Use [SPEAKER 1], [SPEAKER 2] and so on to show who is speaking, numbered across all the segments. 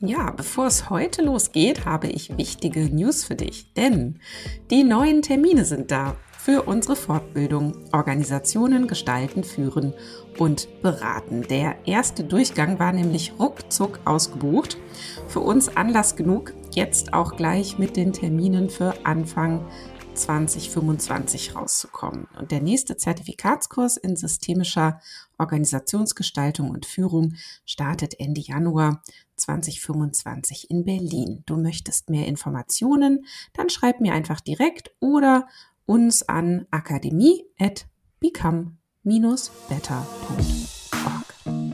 [SPEAKER 1] Ja, bevor es heute losgeht, habe ich wichtige News für dich, denn die neuen Termine sind da für unsere Fortbildung Organisationen gestalten, führen und beraten. Der erste Durchgang war nämlich ruckzuck ausgebucht. Für uns Anlass genug, jetzt auch gleich mit den Terminen für Anfang 2025 rauszukommen. Und der nächste Zertifikatskurs in systemischer Organisationsgestaltung und Führung startet Ende Januar 2025 in Berlin. Du möchtest mehr Informationen? Dann schreib mir einfach direkt oder uns an akademie@become-better.org.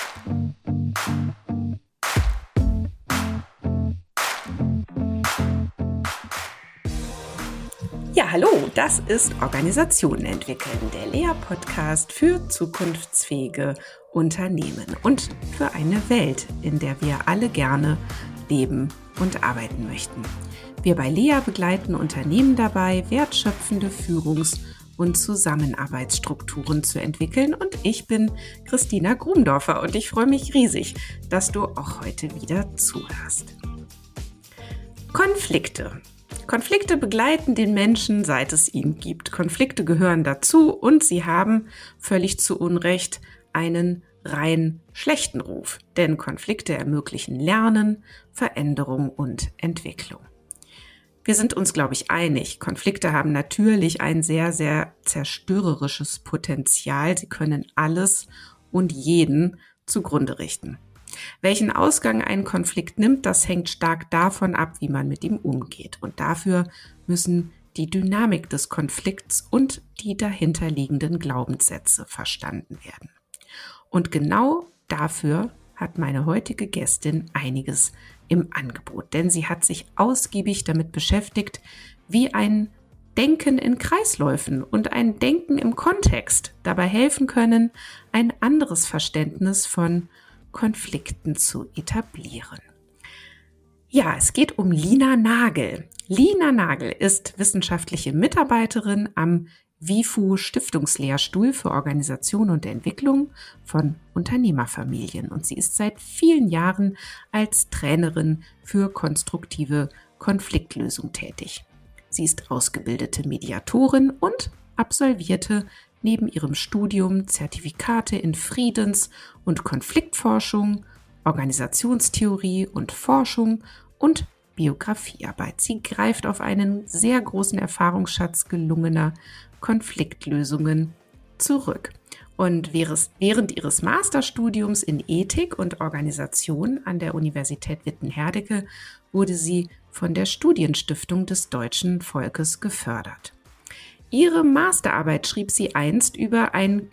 [SPEAKER 1] Ja, hallo, das ist Organisationen entwickeln, der Lea-Podcast für zukunftsfähige Unternehmen und für eine Welt, in der wir alle gerne leben und arbeiten möchten. Wir bei Lea begleiten Unternehmen dabei, wertschöpfende Führungs- und Zusammenarbeitsstrukturen zu entwickeln. Und ich bin Christina Grumdorfer und ich freue mich riesig, dass du auch heute wieder zuhörst. Konflikte begleiten den Menschen, seit es ihn gibt. Konflikte gehören dazu und sie haben völlig zu Unrecht einen rein schlechten Ruf. Denn Konflikte ermöglichen Lernen, Veränderung und Entwicklung. Wir sind uns, glaube ich, einig. Konflikte haben natürlich ein sehr, sehr zerstörerisches Potenzial. Sie können alles und jeden zugrunde richten. Welchen Ausgang ein Konflikt nimmt, das hängt stark davon ab, wie man mit ihm umgeht. Und dafür müssen die Dynamik des Konflikts und die dahinterliegenden Glaubenssätze verstanden werden. Und genau dafür hat meine heutige Gästin einiges im Angebot, denn sie hat sich ausgiebig damit beschäftigt, wie ein Denken in Kreisläufen und ein Denken im Kontext dabei helfen können, ein anderes Verständnis von Konflikten zu etablieren. Ja, es geht um Lina Nagel. Lina Nagel ist wissenschaftliche Mitarbeiterin am WIFU Stiftungslehrstuhl für Organisation und Entwicklung von Unternehmerfamilien und sie ist seit vielen Jahren als Trainerin für konstruktive Konfliktlösung tätig. Sie ist ausgebildete Mediatorin und absolvierte neben ihrem Studium Zertifikate in Friedens- und Konfliktforschung, Organisationstheorie und Forschung und Biografiearbeit. Sie greift auf einen sehr großen Erfahrungsschatz gelungener Konfliktlösungen zurück. Und während ihres Masterstudiums in Ethik und Organisation an der Universität Witten-Herdecke wurde sie von der Studienstiftung des deutschen Volkes gefördert. Ihre Masterarbeit schrieb sie einst über ein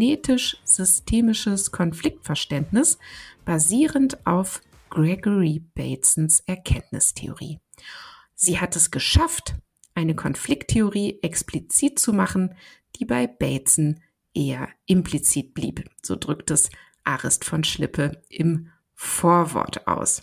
[SPEAKER 1] kybernetisch-systemisches Konfliktverständnis, basierend auf Gregory Batesons Erkenntnistheorie. Sie hat es geschafft, eine Konflikttheorie explizit zu machen, die bei Bateson eher implizit blieb. So drückt es Arist von Schlippe im Vorwort aus.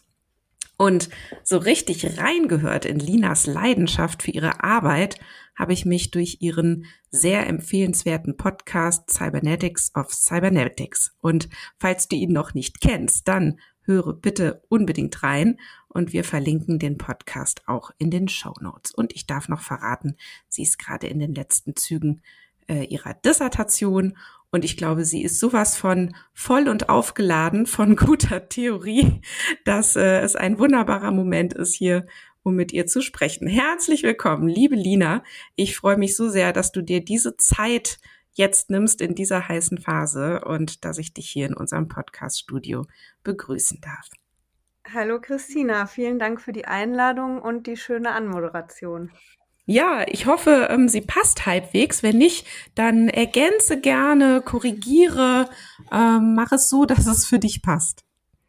[SPEAKER 1] Und so richtig reingehört in Linas Leidenschaft für ihre Arbeit habe ich mich durch ihren sehr empfehlenswerten Podcast Cybernetics of Cybernetics. Und falls du ihn noch nicht kennst, dann höre bitte unbedingt rein und wir verlinken den Podcast auch in den Shownotes. Und ich darf noch verraten, sie ist gerade in den letzten Zügen ihrer Dissertation und ich glaube, sie ist sowas von voll und aufgeladen von guter Theorie, dass es ein wunderbarer Moment ist hier, um mit ihr zu sprechen. Herzlich willkommen, liebe Lina. Ich freue mich so sehr, dass du dir diese Zeit jetzt nimmst in dieser heißen Phase und dass ich dich hier in unserem Podcast-Studio begrüßen darf.
[SPEAKER 2] Hallo Christina, vielen Dank für die Einladung und die schöne Anmoderation.
[SPEAKER 1] Ja, ich hoffe, sie passt halbwegs. Wenn nicht, dann ergänze gerne, korrigiere, mach es so, dass es für dich passt.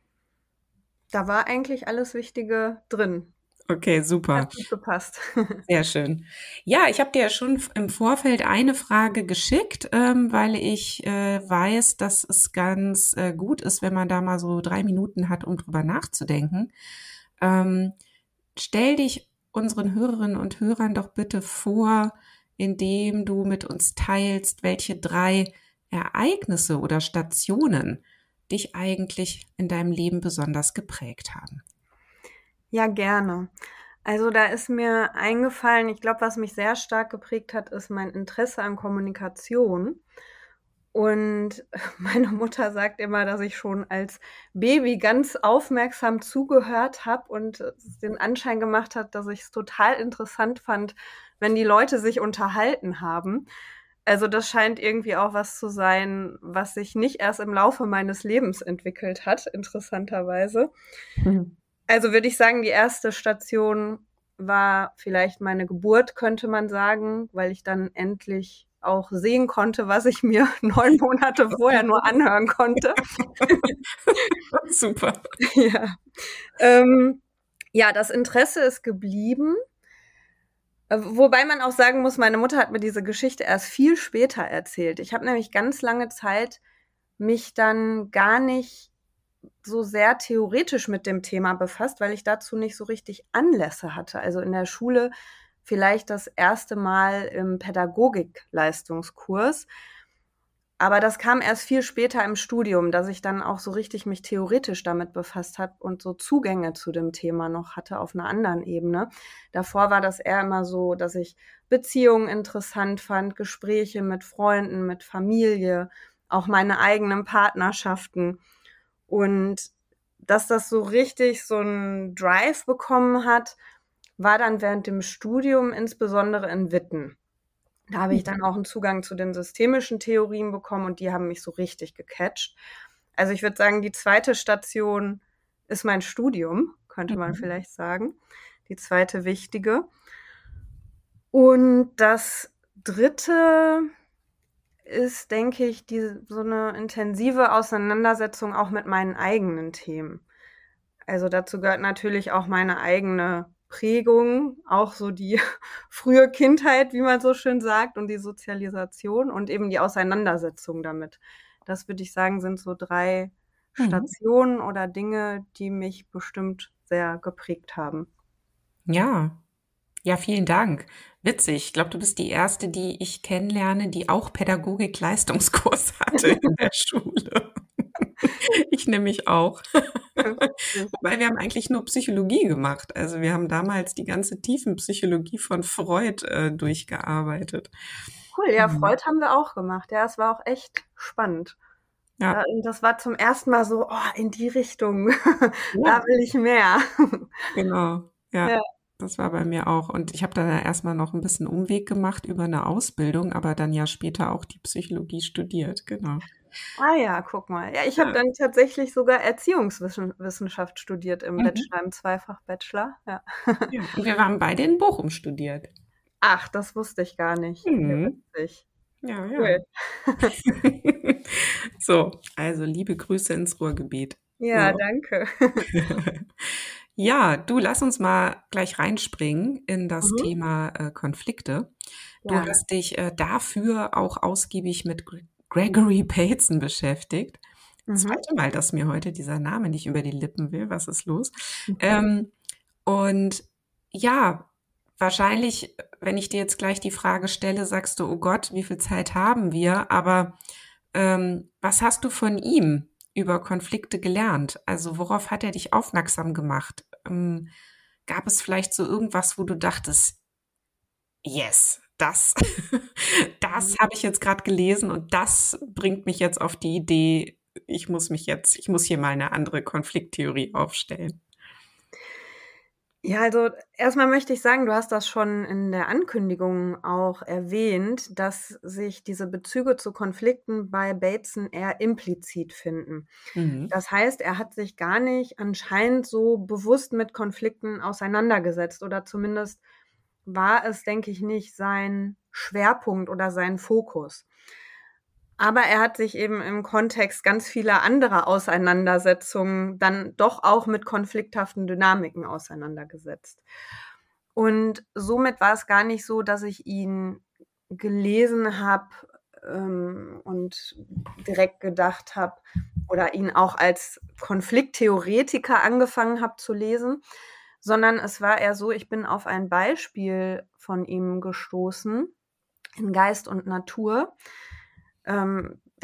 [SPEAKER 2] Da war eigentlich alles Wichtige drin.
[SPEAKER 1] Okay, super.
[SPEAKER 2] Hat gut gepasst.
[SPEAKER 1] Sehr schön. Ja, ich habe dir ja schon im Vorfeld eine Frage geschickt, weil ich weiß, dass es ganz gut ist, wenn man da mal so 3 Minuten hat, um drüber nachzudenken. Stell dich unseren Hörerinnen und Hörern doch bitte vor, indem du mit uns teilst, welche 3 Ereignisse oder Stationen dich eigentlich in deinem Leben besonders geprägt haben.
[SPEAKER 2] Ja, gerne. Also da ist mir eingefallen, ich glaube, was mich sehr stark geprägt hat, ist mein Interesse an Kommunikation. Und meine Mutter sagt immer, dass ich schon als Baby ganz aufmerksam zugehört habe und es den Anschein gemacht hat, dass ich es total interessant fand, wenn die Leute sich unterhalten haben. Also das scheint irgendwie auch was zu sein, was sich nicht erst im Laufe meines Lebens entwickelt hat, interessanterweise.
[SPEAKER 1] Mhm.
[SPEAKER 2] Also würde ich sagen, die erste Station war vielleicht meine Geburt, könnte man sagen, weil ich dann endlich auch sehen konnte, was ich mir 9 Monate vorher nur anhören konnte.
[SPEAKER 1] Super.
[SPEAKER 2] Ja. Ähm, ja, das Interesse ist geblieben. Wobei man auch sagen muss, meine Mutter hat mir diese Geschichte erst viel später erzählt. Ich habe nämlich ganz lange Zeit mich dann gar nicht so sehr theoretisch mit dem Thema befasst, weil ich dazu nicht so richtig Anlässe hatte. Also in der Schule vielleicht das erste Mal im Pädagogik-Leistungskurs. Aber das kam erst viel später im Studium, dass ich dann auch so richtig mich theoretisch damit befasst habe und so Zugänge zu dem Thema noch hatte auf einer anderen Ebene. Davor war das eher immer so, dass ich Beziehungen interessant fand, Gespräche mit Freunden, mit Familie, auch meine eigenen Partnerschaften. Und dass das so richtig so einen Drive bekommen hat, war dann während dem Studium, insbesondere in Witten. Da habe ich dann auch einen Zugang zu den systemischen Theorien bekommen und die haben mich so richtig gecatcht. Also ich würde sagen, die zweite Station ist mein Studium, könnte man
[SPEAKER 1] Mhm.
[SPEAKER 2] vielleicht sagen. Die zweite wichtige. Und das dritte ist, denke ich, so eine intensive Auseinandersetzung auch mit meinen eigenen Themen. Also dazu gehört natürlich auch meine eigene Prägung, auch so die frühe Kindheit, wie man so schön sagt, und die Sozialisation und eben die Auseinandersetzung damit. Das würde ich sagen, sind so 3
[SPEAKER 1] Mhm.
[SPEAKER 2] Stationen oder Dinge, die mich bestimmt sehr geprägt haben.
[SPEAKER 1] Ja. Ja, vielen Dank. Witzig. Ich glaube, du bist die Erste, die ich kennenlerne, die auch Pädagogik-Leistungskurs hatte in der Schule. Ich nämlich auch. Wobei wir haben eigentlich nur Psychologie gemacht. Also wir haben damals die ganze Tiefenpsychologie von Freud durchgearbeitet.
[SPEAKER 2] Cool, ja,
[SPEAKER 1] Mhm.
[SPEAKER 2] Freud haben wir auch gemacht. Ja, es war auch echt spannend.
[SPEAKER 1] Ja,
[SPEAKER 2] Und das war zum ersten Mal so, oh, in die Richtung, da
[SPEAKER 1] ja,
[SPEAKER 2] will ich mehr.
[SPEAKER 1] genau. Ja,
[SPEAKER 2] Ja.
[SPEAKER 1] das war bei mir auch. Und ich habe dann ja erstmal noch ein bisschen Umweg gemacht über eine Ausbildung, aber dann ja später auch die Psychologie studiert. Genau.
[SPEAKER 2] Ah ja, guck mal. Ja, ich habe
[SPEAKER 1] Ja.
[SPEAKER 2] dann tatsächlich sogar Erziehungswissenschaft studiert im
[SPEAKER 1] Mhm.
[SPEAKER 2] Bachelor, im Zweifach-Bachelor, ja.
[SPEAKER 1] Ja. Und wir waren beide in Bochum studiert.
[SPEAKER 2] Ach, das wusste ich gar nicht. Ja,
[SPEAKER 1] Mhm.
[SPEAKER 2] witzig.
[SPEAKER 1] Ja, ja.
[SPEAKER 2] Cool.
[SPEAKER 1] So, also liebe Grüße ins Ruhrgebiet.
[SPEAKER 2] Ja,
[SPEAKER 1] So.
[SPEAKER 2] danke.
[SPEAKER 1] Ja, du, lass uns mal gleich reinspringen in das
[SPEAKER 2] Mhm,
[SPEAKER 1] Thema Konflikte. Du
[SPEAKER 2] gerne.
[SPEAKER 1] hast dich dafür auch ausgiebig mit Gregory Bateson beschäftigt.
[SPEAKER 2] Mhm,
[SPEAKER 1] Zweite Mal, dass mir heute dieser Name nicht über die Lippen will. Was ist los?
[SPEAKER 2] mhm.
[SPEAKER 1] Ähm, und ja, wahrscheinlich, wenn ich dir jetzt gleich die Frage stelle, sagst du, oh Gott, wie viel Zeit haben wir? Aber was hast du von ihm über Konflikte gelernt? Also worauf hat er dich aufmerksam gemacht? Gab es vielleicht so irgendwas, wo du dachtest, yes, das, das habe ich jetzt gerade gelesen und das bringt mich jetzt auf die Idee, ich muss hier mal eine andere Konflikttheorie aufstellen.
[SPEAKER 2] Ja, also erstmal möchte ich sagen, du hast das schon in der Ankündigung auch erwähnt, dass sich diese Bezüge zu Konflikten bei Bateson eher implizit finden.
[SPEAKER 1] Mhm.
[SPEAKER 2] Das heißt, er hat sich gar nicht anscheinend so bewusst mit Konflikten auseinandergesetzt oder zumindest war es, denke ich, nicht sein Schwerpunkt oder sein Fokus. Aber er hat sich eben im Kontext ganz vieler anderer Auseinandersetzungen dann doch auch mit konflikthaften Dynamiken auseinandergesetzt. Und somit war es gar nicht so, dass ich ihn gelesen habe und direkt gedacht habe oder ihn auch als Konflikttheoretiker angefangen habe zu lesen, sondern es war eher so, ich bin auf ein Beispiel von ihm gestoßen in Geist und Natur.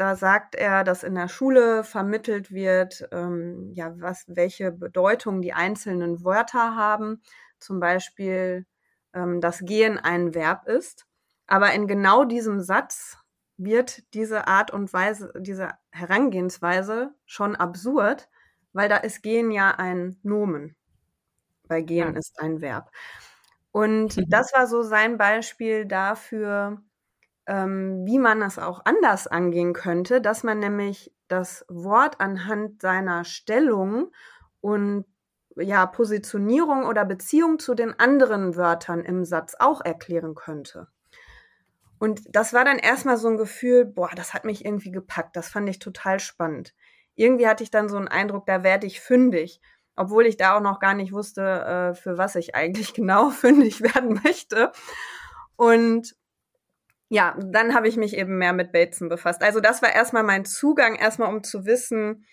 [SPEAKER 2] da sagt er, dass in der Schule vermittelt wird, welche Bedeutung die einzelnen Wörter haben. Zum Beispiel, dass gehen ein Verb ist. Aber in genau diesem Satz wird diese Art und Weise, diese Herangehensweise schon absurd, weil da ist gehen ja ein Nomen, weil gehen ist ein Verb. Und das war so sein Beispiel dafür, wie man es auch anders angehen könnte, dass man nämlich das Wort anhand seiner Stellung und Positionierung oder Beziehung zu den anderen Wörtern im Satz auch erklären könnte. Und das war dann erstmal so ein Gefühl, boah, das hat mich irgendwie gepackt, das fand ich total spannend. Irgendwie hatte ich dann so einen Eindruck, da werde ich fündig, obwohl ich da auch noch gar nicht wusste, für was ich eigentlich genau fündig werden möchte. Und ja, dann habe ich mich eben mehr mit Bateson befasst. Also das war erstmal mein Zugang, erstmal um zu wissen,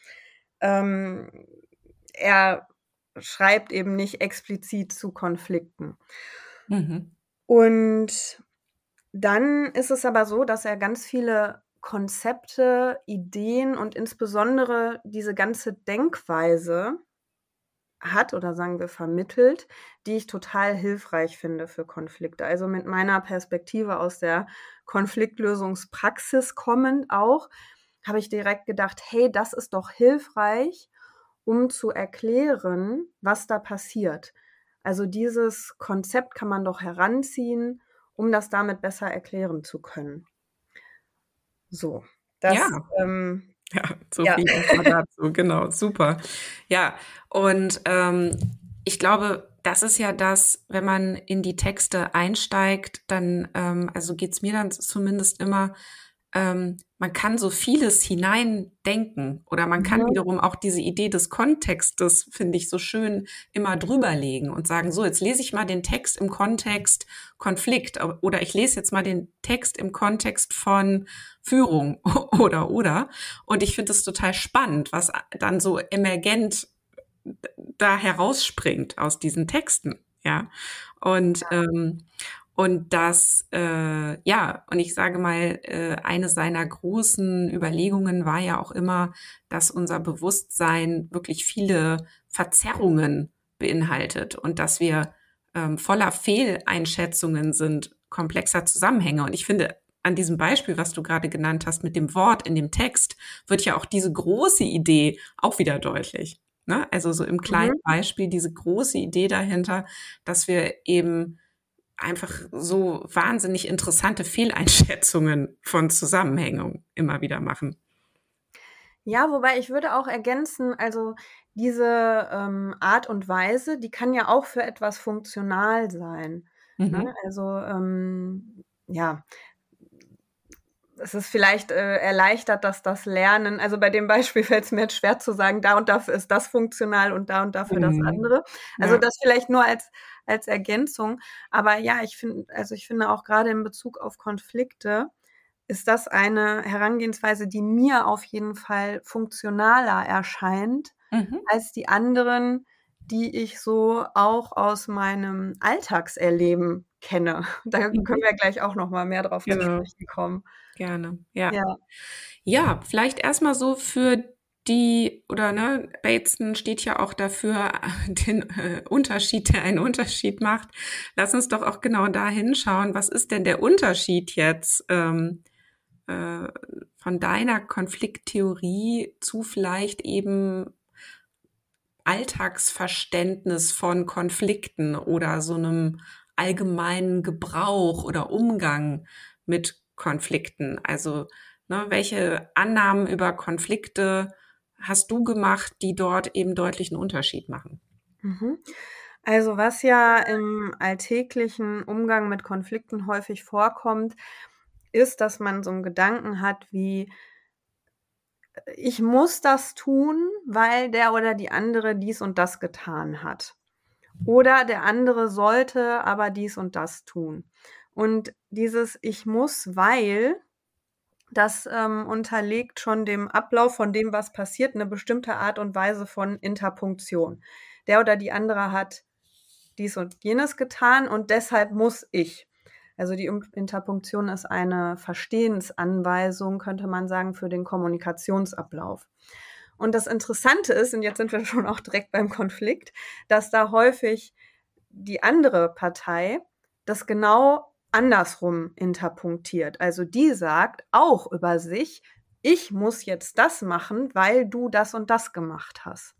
[SPEAKER 2] er schreibt eben nicht explizit zu Konflikten. Und dann ist es aber so, dass er ganz viele Konzepte, Ideen und insbesondere diese ganze Denkweise hat oder sagen wir vermittelt, die ich total hilfreich finde für Konflikte. Also mit meiner Perspektive aus der Konfliktlösungspraxis kommend auch, habe ich direkt gedacht, hey, das ist doch hilfreich, um zu erklären, was da passiert. Also dieses Konzept kann man doch heranziehen, um das damit besser erklären zu können. So, das
[SPEAKER 1] Ja, so viel erstmal dazu, genau, super. Ja, und ich glaube, das ist ja das, wenn man in die Texte einsteigt, dann, also geht's mir dann zumindest immer, man kann so vieles hineindenken oder man kann wiederum auch diese Idee des Kontextes, finde ich, so schön immer drüberlegen und sagen, so, jetzt lese ich mal den Text im Kontext Konflikt oder ich lese jetzt mal den Text im Kontext von Führung oder. Und ich finde es total spannend, was dann so emergent da herausspringt aus diesen Texten, ja. Und das, und ich sage mal, eine seiner großen Überlegungen war ja auch immer, dass unser Bewusstsein wirklich viele Verzerrungen beinhaltet und dass wir voller Fehleinschätzungen sind, komplexer Zusammenhänge. Und ich finde, an diesem Beispiel, was du gerade genannt hast, mit dem Wort in dem Text, wird ja auch diese große Idee auch wieder deutlich. Ne? Also so im kleinen Beispiel diese große Idee dahinter, dass wir eben einfach so wahnsinnig interessante Fehleinschätzungen von Zusammenhängen immer wieder machen.
[SPEAKER 2] Ja, wobei ich würde auch ergänzen, also diese Art und Weise, die kann ja auch für etwas funktional sein. Ne? Also es ist vielleicht erleichtert, dass das Lernen, also bei dem Beispiel fällt es mir jetzt schwer zu sagen, da und dafür ist das funktional und dafür das andere. Also das vielleicht nur als Ergänzung. Aber ja, ich finde auch gerade in Bezug auf Konflikte ist das eine Herangehensweise, die mir auf jeden Fall funktionaler erscheint als die anderen, die ich so auch aus meinem Alltagserleben kenne. Da können wir gleich auch noch mal mehr drauf zu sprechen kommen.
[SPEAKER 1] Gerne, ja. Ja, vielleicht erstmal so für die, oder ne, Bateson steht ja auch dafür, den Unterschied, der einen Unterschied macht. Lass uns doch auch genau da hinschauen, was ist denn der Unterschied jetzt von deiner Konflikttheorie zu vielleicht eben Alltagsverständnis von Konflikten oder so einem allgemeinen Gebrauch oder Umgang mit Konflikten. Also, ne, welche Annahmen über Konflikte hast du gemacht, die dort eben deutlichen Unterschied machen?
[SPEAKER 2] Also was ja im alltäglichen Umgang mit Konflikten häufig vorkommt, ist, dass man so einen Gedanken hat wie, ich muss das tun, weil der oder die andere dies und das getan hat. Oder der andere sollte aber dies und das tun. Und dieses Ich muss, weil, das unterlegt schon dem Ablauf von dem, was passiert, eine bestimmte Art und Weise von Interpunktion. Der oder die andere hat dies und jenes getan und deshalb muss ich. Also die Interpunktion ist eine Verstehensanweisung, könnte man sagen, für den Kommunikationsablauf. Und das Interessante ist, und jetzt sind wir schon auch direkt beim Konflikt, dass da häufig die andere Partei das genau andersrum interpunktiert. Also die sagt auch über sich, ich muss jetzt das machen, weil du das und das gemacht hast.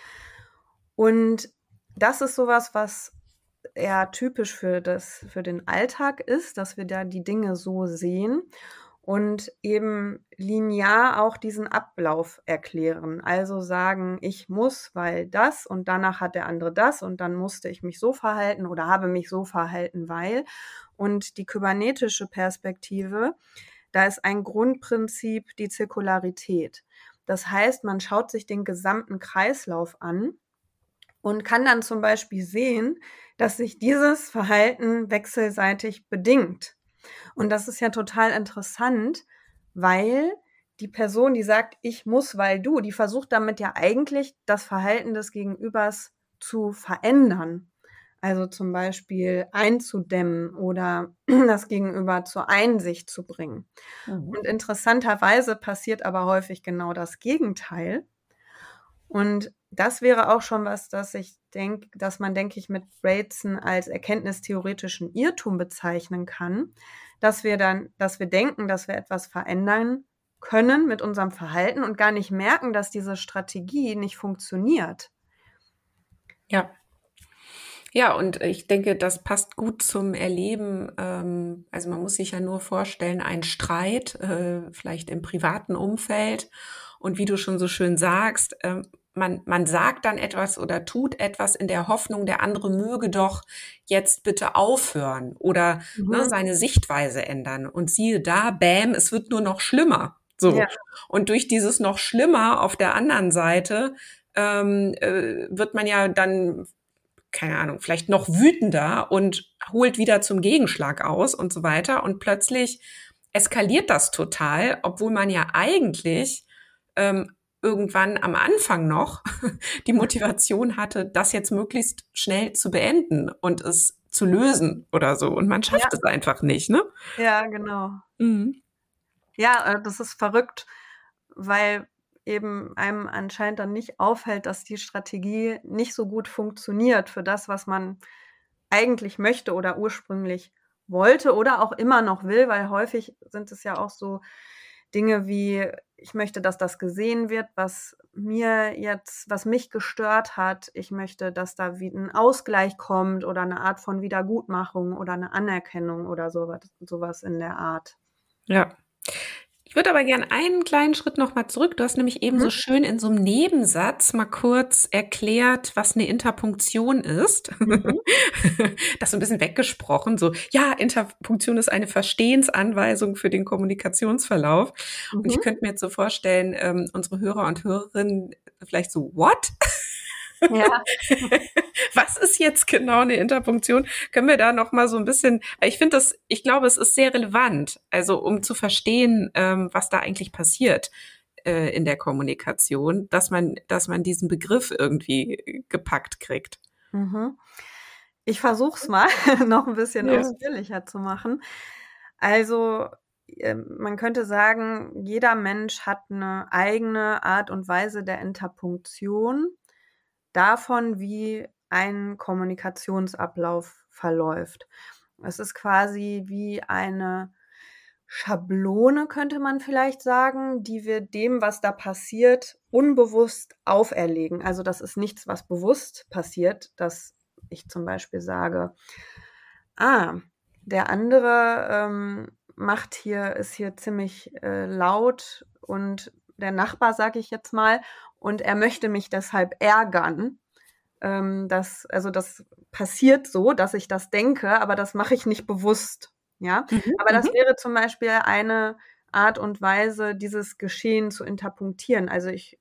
[SPEAKER 2] Und das ist sowas, was eher typisch für den Alltag ist, dass wir da die Dinge so sehen und eben linear auch diesen Ablauf erklären. Also sagen, ich muss, weil das und danach hat der andere das und dann musste ich mich so verhalten oder habe mich so verhalten, weil. Und die kybernetische Perspektive, da ist ein Grundprinzip die Zirkularität. Das heißt, man schaut sich den gesamten Kreislauf an und kann dann zum Beispiel sehen, dass sich dieses Verhalten wechselseitig bedingt. Und das ist ja total interessant, weil die Person, die sagt, ich muss, weil du, die versucht damit ja eigentlich das Verhalten des Gegenübers zu verändern. Also zum Beispiel einzudämmen oder das Gegenüber zur Einsicht zu bringen. Und interessanterweise passiert aber häufig genau das Gegenteil. Und das wäre auch schon was, dass man, denke ich, mit Bateson als erkenntnistheoretischen Irrtum bezeichnen kann, dass wir denken, dass wir etwas verändern können mit unserem Verhalten und gar nicht merken, dass diese Strategie nicht funktioniert.
[SPEAKER 1] Ja. Ja, und ich denke, das passt gut zum Erleben. Also man muss sich ja nur vorstellen, ein Streit, vielleicht im privaten Umfeld. Und wie du schon so schön sagst, man sagt dann etwas oder tut etwas in der Hoffnung, der andere möge doch jetzt bitte aufhören oder seine Sichtweise ändern. Und siehe da, bäm, es wird nur noch schlimmer. So. Ja. Und durch dieses noch schlimmer auf der anderen Seite wird man ja dann, keine Ahnung, vielleicht noch wütender und holt wieder zum Gegenschlag aus und so weiter. Und plötzlich eskaliert das total, obwohl man ja eigentlich irgendwann am Anfang noch die Motivation hatte, das jetzt möglichst schnell zu beenden und es zu lösen oder so. Und man schafft es einfach nicht, ne?
[SPEAKER 2] Ja, genau. Mhm. Ja, das ist verrückt, weil eben einem anscheinend dann nicht auffällt, dass die Strategie nicht so gut funktioniert für das, was man eigentlich möchte oder ursprünglich wollte oder auch immer noch will, weil häufig sind es ja auch so Dinge wie, ich möchte, dass das gesehen wird, was mich gestört hat. Ich möchte, dass da wie ein Ausgleich kommt oder eine Art von Wiedergutmachung oder eine Anerkennung oder sowas in der Art.
[SPEAKER 1] Ja. Ich würde aber gern einen kleinen Schritt noch mal zurück. Du hast nämlich eben so schön in so einem Nebensatz mal kurz erklärt, was eine Interpunktion ist. Das so ein bisschen weggesprochen. So, ja, Interpunktion ist eine Verstehensanweisung für den Kommunikationsverlauf. Und ich könnte mir jetzt so vorstellen, unsere Hörer und Hörerinnen vielleicht so, what? Ja. Was ist jetzt genau eine Interpunktion? Können wir da noch mal so ein bisschen, ich glaube, es ist sehr relevant, also um zu verstehen, was da eigentlich passiert in der Kommunikation, dass man diesen Begriff irgendwie gepackt kriegt.
[SPEAKER 2] Ich versuche es mal noch ein bisschen ausführlicher zu machen. Also man könnte sagen, jeder Mensch hat eine eigene Art und Weise der Interpunktion davon, wie ein Kommunikationsablauf verläuft. Es ist quasi wie eine Schablone, könnte man vielleicht sagen, die wir dem, was da passiert, unbewusst auferlegen. Also das ist nichts, was bewusst passiert, dass ich zum Beispiel sage, der andere ist hier ziemlich laut und der Nachbar, sage ich jetzt mal, und er möchte mich deshalb ärgern. Das passiert so, dass ich das denke, aber das mache ich nicht bewusst. Ja, aber das wäre zum Beispiel eine Art und Weise, dieses Geschehen zu interpunktieren. Also ich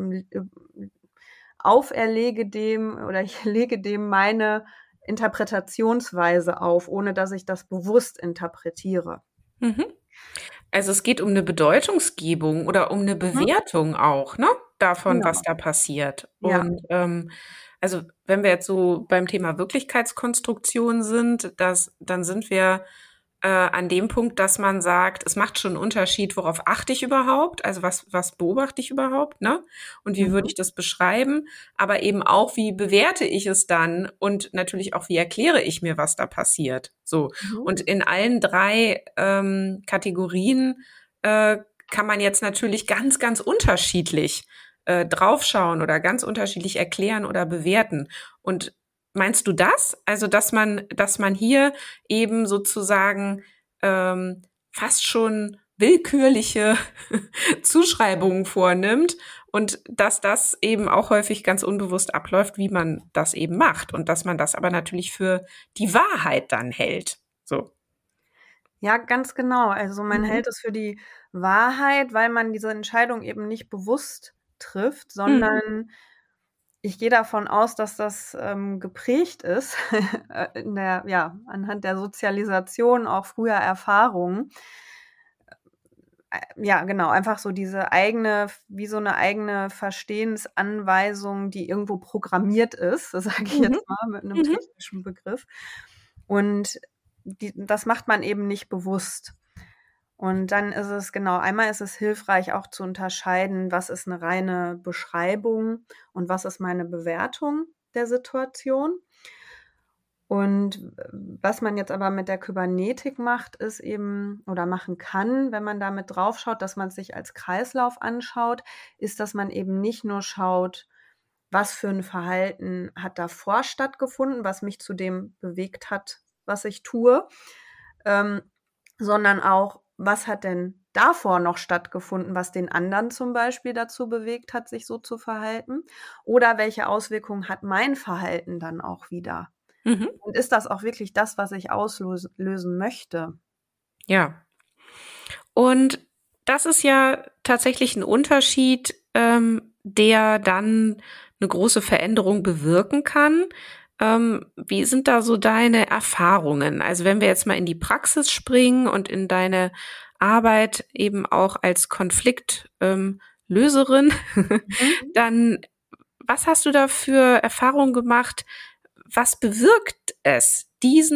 [SPEAKER 2] ich lege dem meine Interpretationsweise auf, ohne dass ich das bewusst interpretiere.
[SPEAKER 1] Also es geht um eine Bedeutungsgebung oder um eine Bewertung auch, ne? Davon, was da passiert. Ja. Und also wenn wir jetzt so beim Thema Wirklichkeitskonstruktion sind, dann sind wir an dem Punkt, dass man sagt, es macht schon einen Unterschied, worauf achte ich überhaupt, also was beobachte ich überhaupt, ne? Und wie würde
[SPEAKER 2] Mhm.
[SPEAKER 1] ich das beschreiben, aber eben auch, wie bewerte ich es dann und natürlich auch, wie erkläre ich mir, was da passiert. So.
[SPEAKER 2] Mhm.
[SPEAKER 1] Und in allen drei Kategorien kann man jetzt natürlich ganz, ganz unterschiedlich draufschauen oder ganz unterschiedlich erklären oder bewerten. Und meinst du das? Also, dass man hier eben sozusagen fast schon willkürliche Zuschreibungen vornimmt und dass das eben auch häufig ganz unbewusst abläuft, wie man das eben macht und dass man das aber natürlich für die Wahrheit dann hält. So.
[SPEAKER 2] Ja, ganz genau. Also man
[SPEAKER 1] Mhm.
[SPEAKER 2] hält es für die Wahrheit, weil man diese Entscheidung eben nicht bewusst trifft,
[SPEAKER 1] Mhm.
[SPEAKER 2] sondern ich gehe davon aus, dass das geprägt ist in der, ja, anhand der Sozialisation, auch früher Erfahrungen. Ja, genau, einfach so diese eigene, wie so eine eigene Verstehensanweisung, die irgendwo programmiert ist, sage ich
[SPEAKER 1] Mhm.
[SPEAKER 2] jetzt mal mit einem
[SPEAKER 1] Mhm.
[SPEAKER 2] technischen Begriff. Und das macht man eben nicht bewusst. Und dann ist es genau, einmal ist es hilfreich auch zu unterscheiden, was ist eine reine Beschreibung und was ist meine Bewertung der Situation. Und was man jetzt aber mit der Kybernetik macht, ist eben oder machen kann, wenn man damit draufschaut, dass man es sich als Kreislauf anschaut, ist, dass man eben nicht nur schaut, was für ein Verhalten hat davor stattgefunden, was mich zu dem bewegt hat, was ich tue, ähm, sondern auch, was hat denn davor noch stattgefunden, was den anderen zum Beispiel dazu bewegt hat, sich so zu verhalten? Oder welche Auswirkungen hat mein Verhalten dann auch wieder?
[SPEAKER 1] Mhm.
[SPEAKER 2] Und ist das auch wirklich das, was ich auslösen möchte?
[SPEAKER 1] Ja. Und das ist ja tatsächlich ein Unterschied, der dann eine große Veränderung bewirken kann. Wie sind da so deine Erfahrungen? Also wenn wir jetzt mal in die Praxis springen und in deine Arbeit eben auch als Konfliktlöserin,
[SPEAKER 2] Mhm.
[SPEAKER 1] dann was hast du da für Erfahrungen gemacht? Was bewirkt es,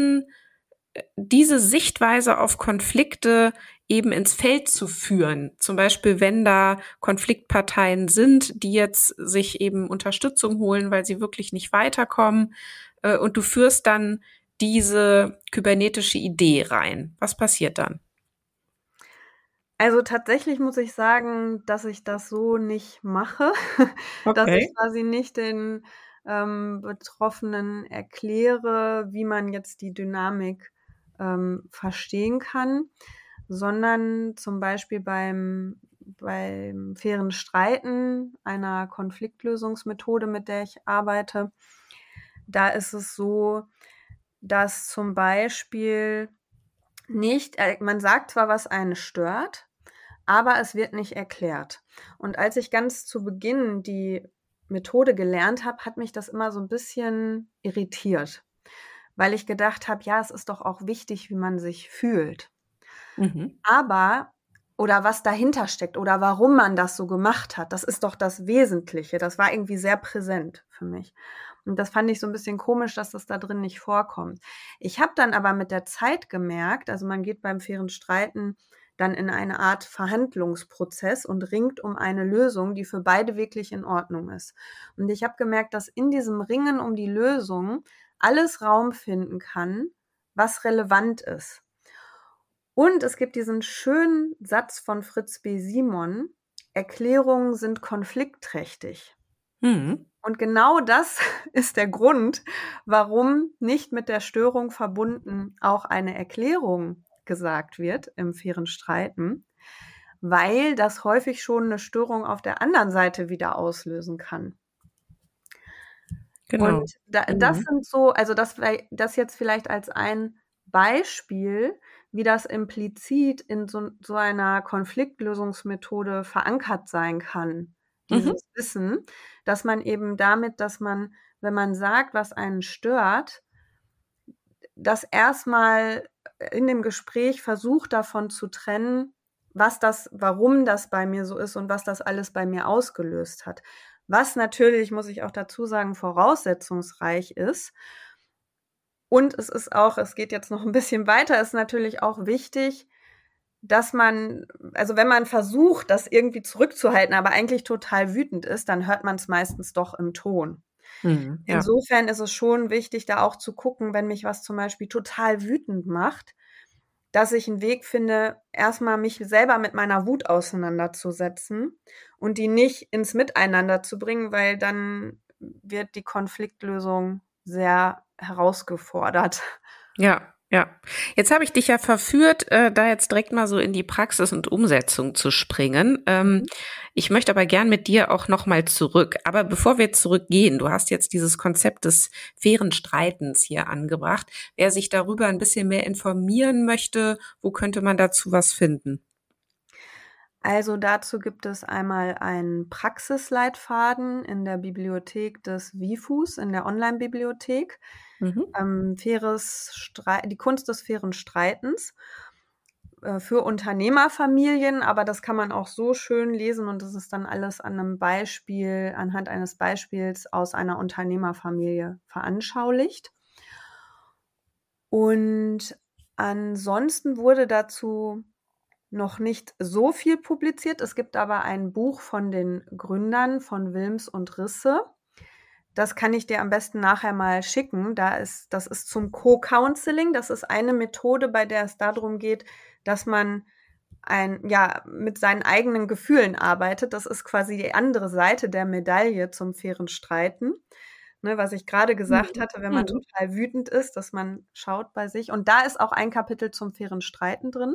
[SPEAKER 1] diese Sichtweise auf Konflikte eben ins Feld zu führen. Zum Beispiel, wenn da Konfliktparteien sind, die jetzt sich eben Unterstützung holen, weil sie wirklich nicht weiterkommen, und du führst dann diese kybernetische Idee rein. Was passiert dann?
[SPEAKER 2] Also tatsächlich muss ich sagen, dass ich das so nicht mache, dass ich
[SPEAKER 1] Okay.
[SPEAKER 2] quasi nicht den Betroffenen erkläre, wie man jetzt die Dynamik verstehen kann, sondern zum Beispiel beim fairen Streiten, einer Konfliktlösungsmethode, mit der ich arbeite, da ist es so, dass zum Beispiel nicht, man sagt zwar, was einen stört, aber es wird nicht erklärt. Und als ich ganz zu Beginn die Methode gelernt habe, hat mich das immer so ein bisschen irritiert, weil ich gedacht habe, ja, es ist doch auch wichtig, wie man sich fühlt.
[SPEAKER 1] Mhm.
[SPEAKER 2] Aber oder was dahinter steckt oder warum man das so gemacht hat, das ist doch das Wesentliche. Das war irgendwie sehr präsent für mich. Und das fand ich so ein bisschen komisch, dass das da drin nicht vorkommt. Ich habe dann aber mit der Zeit gemerkt, also man geht beim fairen Streiten dann in eine Art Verhandlungsprozess und ringt um eine Lösung, die für beide wirklich in Ordnung ist. Und ich habe gemerkt, dass in diesem Ringen um die Lösung alles Raum finden kann, was relevant ist. Und es gibt diesen schönen Satz von Fritz B. Simon: Erklärungen sind konfliktträchtig.
[SPEAKER 1] Mhm.
[SPEAKER 2] Und genau das ist der Grund, warum nicht mit der Störung verbunden auch eine Erklärung gesagt wird im fairen Streiten, weil das häufig schon eine Störung auf der anderen Seite wieder auslösen kann. Und
[SPEAKER 1] Genau.
[SPEAKER 2] das
[SPEAKER 1] Mhm.
[SPEAKER 2] sind so, also das jetzt vielleicht als ein Beispiel, wie das implizit in so einer Konfliktlösungsmethode verankert sein kann,
[SPEAKER 1] Mhm.
[SPEAKER 2] dieses Wissen, dass man eben damit, dass man, wenn man sagt, was einen stört, das erstmal in dem Gespräch versucht, davon zu trennen, warum das bei mir so ist und was das alles bei mir ausgelöst hat. Was natürlich, muss ich auch dazu sagen, voraussetzungsreich ist, Und es geht jetzt noch ein bisschen weiter, ist natürlich auch wichtig, dass also wenn man versucht, das irgendwie zurückzuhalten, aber eigentlich total wütend ist, dann hört man es meistens doch im Ton.
[SPEAKER 1] Mhm, ja.
[SPEAKER 2] Insofern ist es schon wichtig, da auch zu gucken, wenn mich was zum Beispiel total wütend macht, dass ich einen Weg finde, erstmal mich selber mit meiner Wut auseinanderzusetzen und die nicht ins Miteinander zu bringen, weil dann wird die Konfliktlösung sehr herausgefordert.
[SPEAKER 1] Ja, ja. Jetzt habe ich dich ja verführt, da jetzt direkt mal so in die Praxis und Umsetzung zu springen. Ich möchte aber gern mit dir auch noch mal zurück. Aber bevor wir zurückgehen, du hast jetzt dieses Konzept des fairen Streitens hier angebracht. Wer sich darüber ein bisschen mehr informieren möchte, wo könnte man dazu was finden?
[SPEAKER 2] Also dazu gibt es einmal einen Praxisleitfaden in der Bibliothek des WIFUs, in der Online-Bibliothek.
[SPEAKER 1] Mhm.
[SPEAKER 2] Die Kunst des fairen Streitens für Unternehmerfamilien, aber das kann man auch so schön lesen und das ist dann alles anhand eines Beispiels aus einer Unternehmerfamilie veranschaulicht. Und ansonsten wurde dazu noch nicht so viel publiziert. Es gibt aber ein Buch von den Gründern von Wilms und Risse. Das kann ich dir am besten nachher mal schicken. Das ist zum Co-Counseling. Das ist eine Methode, bei der es darum geht, dass man mit seinen eigenen Gefühlen arbeitet. Das ist quasi die andere Seite der Medaille zum fairen Streiten. Ne, was ich gerade gesagt hatte, wenn man
[SPEAKER 1] Mhm.
[SPEAKER 2] total wütend ist, dass man schaut bei sich. Und da ist auch ein Kapitel zum fairen Streiten drin.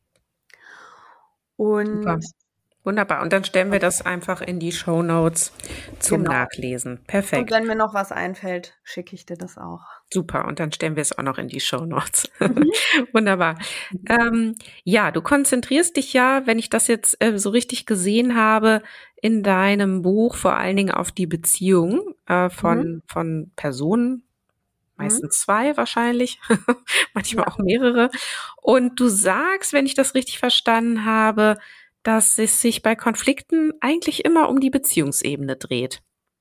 [SPEAKER 1] Super.
[SPEAKER 2] Und
[SPEAKER 1] Wunderbar. Und dann stellen wir das einfach in die Shownotes zum
[SPEAKER 2] genau.
[SPEAKER 1] Nachlesen.
[SPEAKER 2] Und
[SPEAKER 1] Perfekt.
[SPEAKER 2] wenn mir noch was einfällt, schicke ich dir das auch.
[SPEAKER 1] Super. Und dann stellen wir es auch noch in die Shownotes.
[SPEAKER 2] Mhm.
[SPEAKER 1] Wunderbar. Ja, du konzentrierst dich ja, wenn ich das jetzt so richtig gesehen habe, in deinem Buch vor allen Dingen auf die Beziehung
[SPEAKER 2] Mhm.
[SPEAKER 1] von Personen,
[SPEAKER 2] Mhm.
[SPEAKER 1] meistens zwei wahrscheinlich, manchmal
[SPEAKER 2] Ja.
[SPEAKER 1] auch mehrere. Und du sagst, wenn ich das richtig verstanden habe, dass es sich bei Konflikten eigentlich immer um die Beziehungsebene dreht.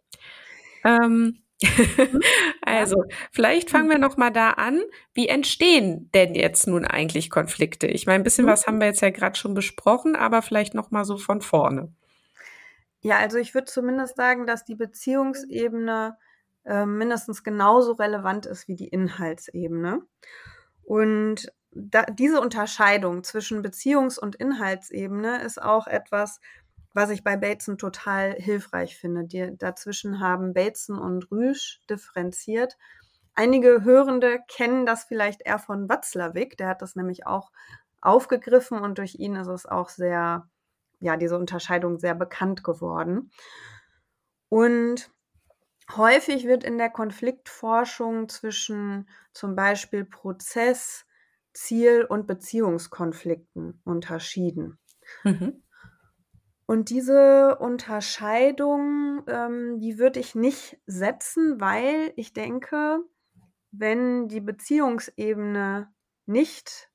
[SPEAKER 1] Ähm,
[SPEAKER 2] Mhm. Ja.
[SPEAKER 1] also, vielleicht fangen wir noch mal da an. Wie entstehen denn jetzt nun eigentlich Konflikte? Ich meine, ein bisschen
[SPEAKER 2] Mhm.
[SPEAKER 1] was haben wir jetzt ja gerade schon besprochen, aber vielleicht noch mal so von vorne.
[SPEAKER 2] Ja, also ich würde zumindest sagen, dass die Beziehungsebene mindestens genauso relevant ist wie die Inhaltsebene. Und diese Unterscheidung zwischen Beziehungs- und Inhaltsebene ist auch etwas, was ich bei Bateson total hilfreich finde. Dazwischen haben Bateson und Rüsch differenziert. Einige Hörende kennen das vielleicht eher von Watzlawick, der hat das nämlich auch aufgegriffen und durch ihn ist es auch diese Unterscheidung sehr bekannt geworden. Und häufig wird in der Konfliktforschung zwischen zum Beispiel Prozess, Ziel und Beziehungskonflikten unterschieden.
[SPEAKER 1] Mhm.
[SPEAKER 2] Und diese Unterscheidung, die würde ich nicht setzen, weil ich denke, wenn die Beziehungsebene nicht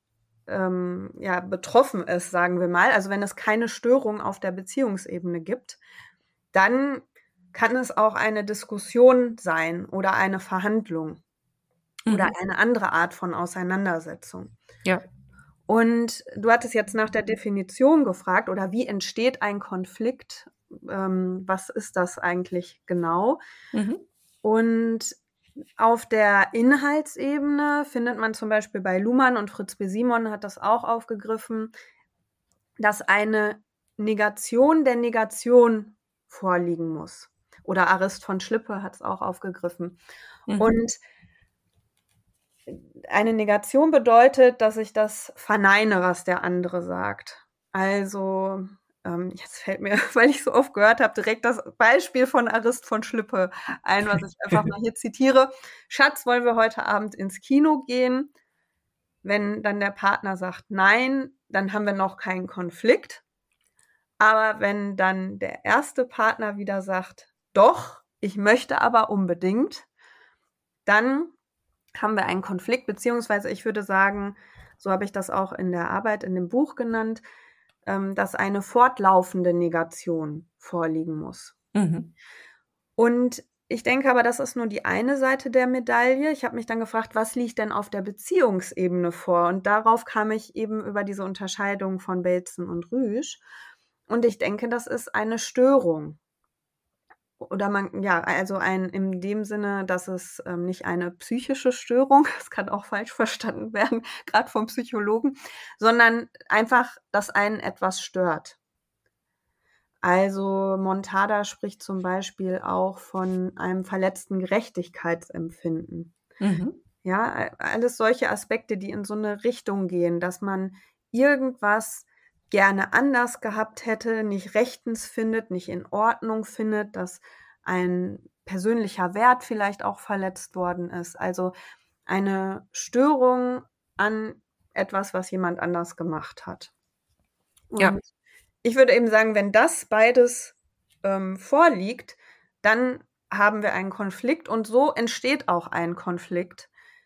[SPEAKER 2] betroffen ist, sagen wir mal, also wenn es keine Störung auf der Beziehungsebene gibt, dann kann es auch eine Diskussion sein oder eine Verhandlung oder
[SPEAKER 1] Mhm.
[SPEAKER 2] eine andere Art von Auseinandersetzung.
[SPEAKER 1] Ja.
[SPEAKER 2] Und du hattest jetzt nach der Definition gefragt oder wie entsteht ein Konflikt? Was ist das eigentlich genau?
[SPEAKER 1] Mhm.
[SPEAKER 2] Und auf der Inhaltsebene findet man zum Beispiel bei Luhmann und Fritz B. Simon hat das auch aufgegriffen, dass eine Negation der Negation vorliegen muss. Oder Arist von Schlippe hat es auch aufgegriffen.
[SPEAKER 1] Mhm.
[SPEAKER 2] Und eine Negation bedeutet, dass ich das verneine, was der andere sagt. Also, jetzt fällt mir, weil ich so oft gehört habe, direkt das Beispiel von Arist von Schlippe ein, was ich einfach mal hier zitiere. Schatz, wollen wir heute Abend ins Kino gehen? Wenn dann der Partner sagt nein, dann haben wir noch keinen Konflikt. Aber wenn dann der erste Partner wieder sagt, doch, ich möchte aber unbedingt, dann haben wir einen Konflikt, beziehungsweise ich würde sagen, so habe ich das auch in der Arbeit, in dem Buch genannt, dass eine fortlaufende Negation vorliegen muss.
[SPEAKER 1] Mhm.
[SPEAKER 2] Und ich denke aber, das ist nur die eine Seite der Medaille. Ich habe mich dann gefragt, was liegt denn auf der Beziehungsebene vor? Und darauf kam ich eben über diese Unterscheidung von Bateson und Rüsch. Und ich denke, das ist eine Störung. Oder also in dem Sinne, dass es nicht eine psychische Störung, das kann auch falsch verstanden werden, gerade vom Psychologen, sondern einfach, dass einen etwas stört. Also Montada spricht zum Beispiel auch von einem verletzten Gerechtigkeitsempfinden.
[SPEAKER 1] Mhm.
[SPEAKER 2] Ja, alles solche Aspekte, die in so eine Richtung gehen, dass man irgendwas gerne anders gehabt hätte, nicht rechtens findet, nicht in Ordnung findet, dass ein persönlicher Wert vielleicht auch verletzt worden ist. Also eine Störung an etwas, was jemand anders gemacht hat.
[SPEAKER 1] Ja.
[SPEAKER 2] Und ich würde eben sagen, wenn das beides vorliegt, dann haben wir einen Konflikt und so entsteht auch ein Konflikt,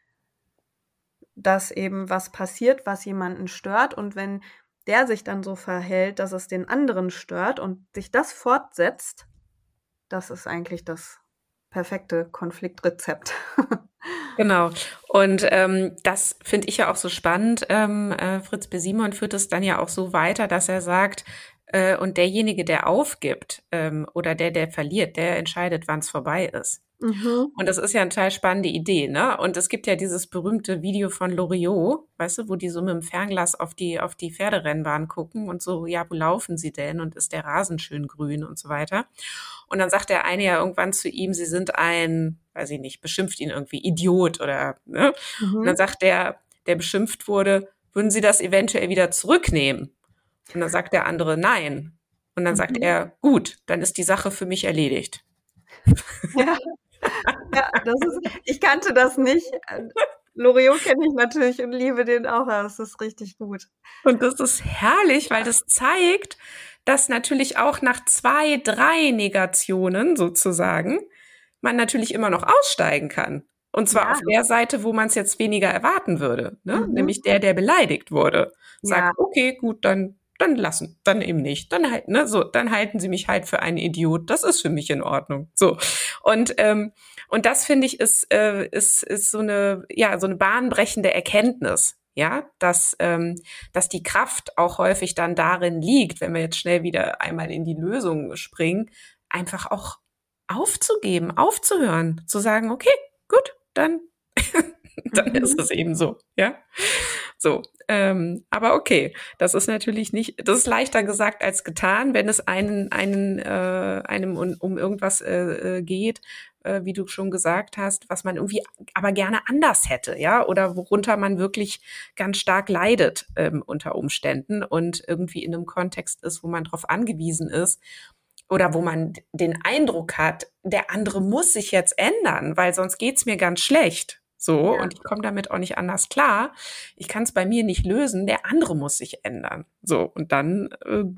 [SPEAKER 2] dass eben was passiert, was jemanden stört und wenn der sich dann so verhält, dass es den anderen stört und sich das fortsetzt, das ist eigentlich das perfekte Konfliktrezept.
[SPEAKER 1] Genau. Und das finde ich ja auch so spannend. Fritz B. Simon führt es dann ja auch so weiter, dass er sagt, und derjenige, der aufgibt oder der verliert, der entscheidet, wann es vorbei ist.
[SPEAKER 2] Mhm.
[SPEAKER 1] Und das ist ja eine total spannende Idee, ne? Und es gibt ja dieses berühmte Video von Loriot, weißt du, wo die so mit dem Fernglas auf die Pferderennbahn gucken und so, ja, wo laufen sie denn? Und ist der Rasen schön grün und so weiter. Und dann sagt der eine ja irgendwann zu ihm, sie sind ein, weiß ich nicht, beschimpft ihn irgendwie Idiot oder, ne? Und dann sagt der beschimpft wurde, würden Sie das eventuell wieder zurücknehmen? Und dann sagt der andere nein. Und dann sagt er, gut, dann ist die Sache für mich erledigt.
[SPEAKER 2] Ja. Ja, ich kannte das nicht. Loriot kenne ich natürlich und liebe den auch, aber das ist richtig gut.
[SPEAKER 1] Und das ist herrlich, weil das zeigt, dass natürlich auch nach 2, 3 Negationen sozusagen man natürlich immer noch aussteigen kann. Und zwar auf der Seite, wo man es jetzt weniger erwarten würde, ne? Nämlich der beleidigt wurde. Sagt, okay, gut, dann lassen, dann eben nicht. Dann halt, ne, so, dann halten sie mich halt für einen Idiot. Das ist für mich in Ordnung. So. Und das finde ich ist so eine bahnbrechende Erkenntnis. Ja, dass die Kraft auch häufig dann darin liegt, wenn wir jetzt schnell wieder einmal in die Lösung springen, einfach auch aufzugeben, aufzuhören, zu sagen, okay, gut, dann ist es eben so, ja. So, aber okay, das ist natürlich nicht, das ist leichter gesagt als getan, wenn es einem um irgendwas geht, wie du schon gesagt hast, was man irgendwie aber gerne anders hätte, ja, oder worunter man wirklich ganz stark leidet unter Umständen und irgendwie in einem Kontext ist, wo man darauf angewiesen ist oder wo man den Eindruck hat, der andere muss sich jetzt ändern, weil sonst geht's mir ganz schlecht. So, und ich komme damit auch nicht anders klar. Ich kann es bei mir nicht lösen, der andere muss sich ändern. So, und dann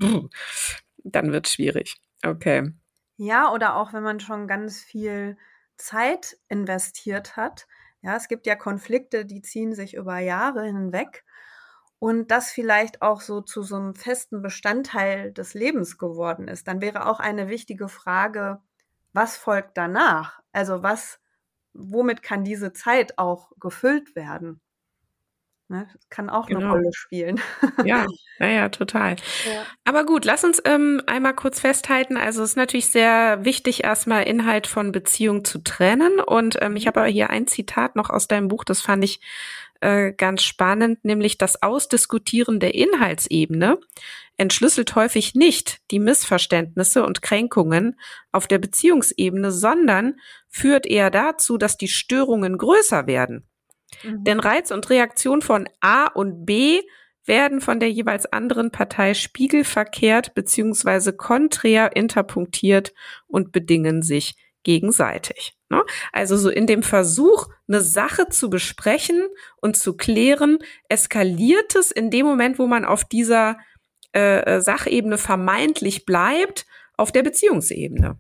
[SPEAKER 1] wird's schwierig. Okay.
[SPEAKER 2] Ja, oder auch wenn man schon ganz viel Zeit investiert hat. Ja, es gibt ja Konflikte, die ziehen sich über Jahre hinweg und das vielleicht auch so zu so einem festen Bestandteil des Lebens geworden ist. Dann wäre auch eine wichtige Frage, was folgt danach? Also womit kann diese Zeit auch gefüllt werden? Ne? Das kann auch eine Rolle spielen.
[SPEAKER 1] Ja, total.
[SPEAKER 2] Ja.
[SPEAKER 1] Aber gut, lass uns einmal kurz festhalten. Also es ist natürlich sehr wichtig, erstmal Inhalt von Beziehung zu trennen. Und ich habe aber hier ein Zitat noch aus deinem Buch, das fand ich ganz spannend, nämlich das Ausdiskutieren der Inhaltsebene entschlüsselt häufig nicht die Missverständnisse und Kränkungen auf der Beziehungsebene, sondern führt eher dazu, dass die Störungen größer werden. Denn Reiz und Reaktion von A und B werden von der jeweils anderen Partei spiegelverkehrt bzw. konträr interpunktiert und bedingen sich gegenseitig. Ne? Also so in dem Versuch, eine Sache zu besprechen und zu klären, eskaliert es in dem Moment, wo man auf dieser Sachebene vermeintlich bleibt, auf der Beziehungsebene.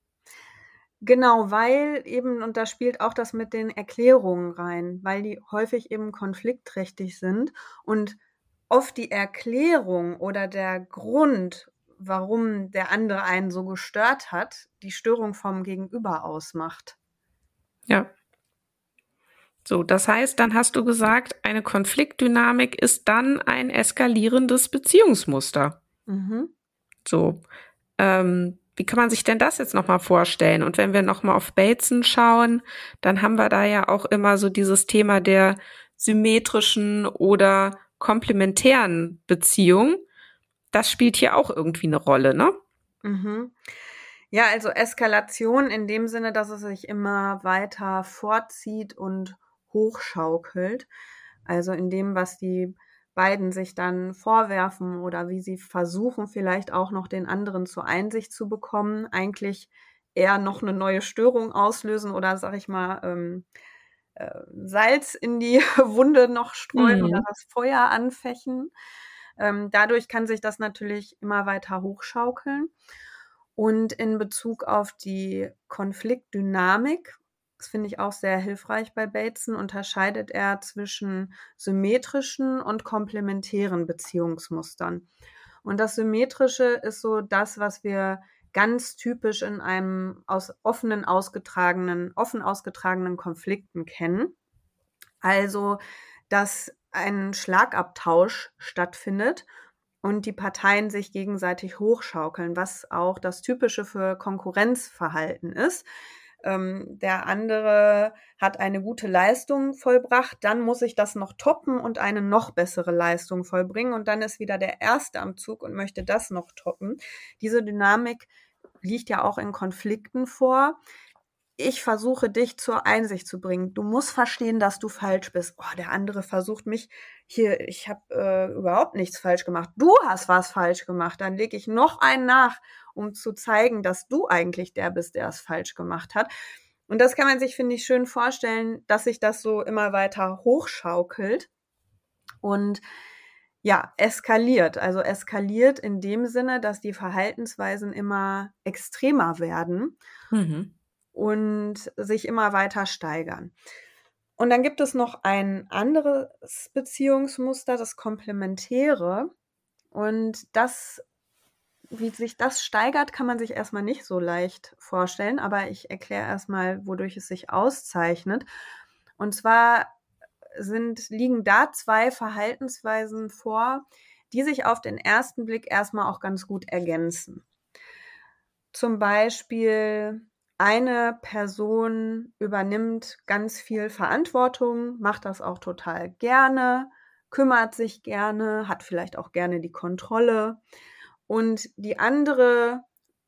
[SPEAKER 2] Genau, weil eben, und da spielt auch das mit den Erklärungen rein, weil die häufig eben konfliktträchtig sind und oft die Erklärung oder der Grund, warum der andere einen so gestört hat, die Störung vom Gegenüber ausmacht.
[SPEAKER 1] Ja. So, das heißt, dann hast du gesagt, eine Konfliktdynamik ist dann ein eskalierendes Beziehungsmuster.
[SPEAKER 2] Mhm.
[SPEAKER 1] So, wie kann man sich denn das jetzt nochmal vorstellen? Und wenn wir nochmal auf Bateson schauen, dann haben wir da ja auch immer so dieses Thema der symmetrischen oder komplementären Beziehung. Das spielt hier auch irgendwie eine Rolle, ne?
[SPEAKER 2] Mhm. Ja, also Eskalation in dem Sinne, dass es sich immer weiter vorzieht und hochschaukelt. Also in dem, was die beiden sich dann vorwerfen oder wie sie versuchen, vielleicht auch noch den anderen zur Einsicht zu bekommen, eigentlich eher noch eine neue Störung auslösen oder, sag ich mal, Salz in die Wunde noch streuen oder
[SPEAKER 1] Mhm.
[SPEAKER 2] das Feuer anfachen. Dadurch kann sich das natürlich immer weiter hochschaukeln. Und in Bezug auf die Konfliktdynamik, das finde ich auch sehr hilfreich bei Bateson, unterscheidet er zwischen symmetrischen und komplementären Beziehungsmustern. Und das Symmetrische ist so das, was wir ganz typisch in einem offen ausgetragenen Konflikten kennen. Also, dass ein Schlagabtausch stattfindet und die Parteien sich gegenseitig hochschaukeln, was auch das Typische für Konkurrenzverhalten ist. Der andere hat eine gute Leistung vollbracht, dann muss ich das noch toppen und eine noch bessere Leistung vollbringen und dann ist wieder der Erste am Zug und möchte das noch toppen. Diese Dynamik liegt ja auch in Konflikten vor. Ich versuche dich zur Einsicht zu bringen. Du musst verstehen, dass du falsch bist. Oh, der andere versucht mich hier, ich habe überhaupt nichts falsch gemacht. Du hast was falsch gemacht. Dann lege ich noch einen nach, um zu zeigen, dass du eigentlich der bist, der es falsch gemacht hat. Und das kann man sich, finde ich, schön vorstellen, dass sich das so immer weiter hochschaukelt und ja, eskaliert. Also eskaliert in dem Sinne, dass die Verhaltensweisen immer extremer werden
[SPEAKER 1] Mhm.
[SPEAKER 2] und sich immer weiter steigern. Und dann gibt es noch ein anderes Beziehungsmuster, das Komplementäre. Und das, wie sich das steigert, kann man sich erstmal nicht so leicht vorstellen, aber ich erkläre erstmal, wodurch es sich auszeichnet. Und zwar liegen da zwei Verhaltensweisen vor, die sich auf den ersten Blick erstmal auch ganz gut ergänzen. Zum Beispiel eine Person übernimmt ganz viel Verantwortung, macht das auch total gerne, kümmert sich gerne, hat vielleicht auch gerne die Kontrolle und die andere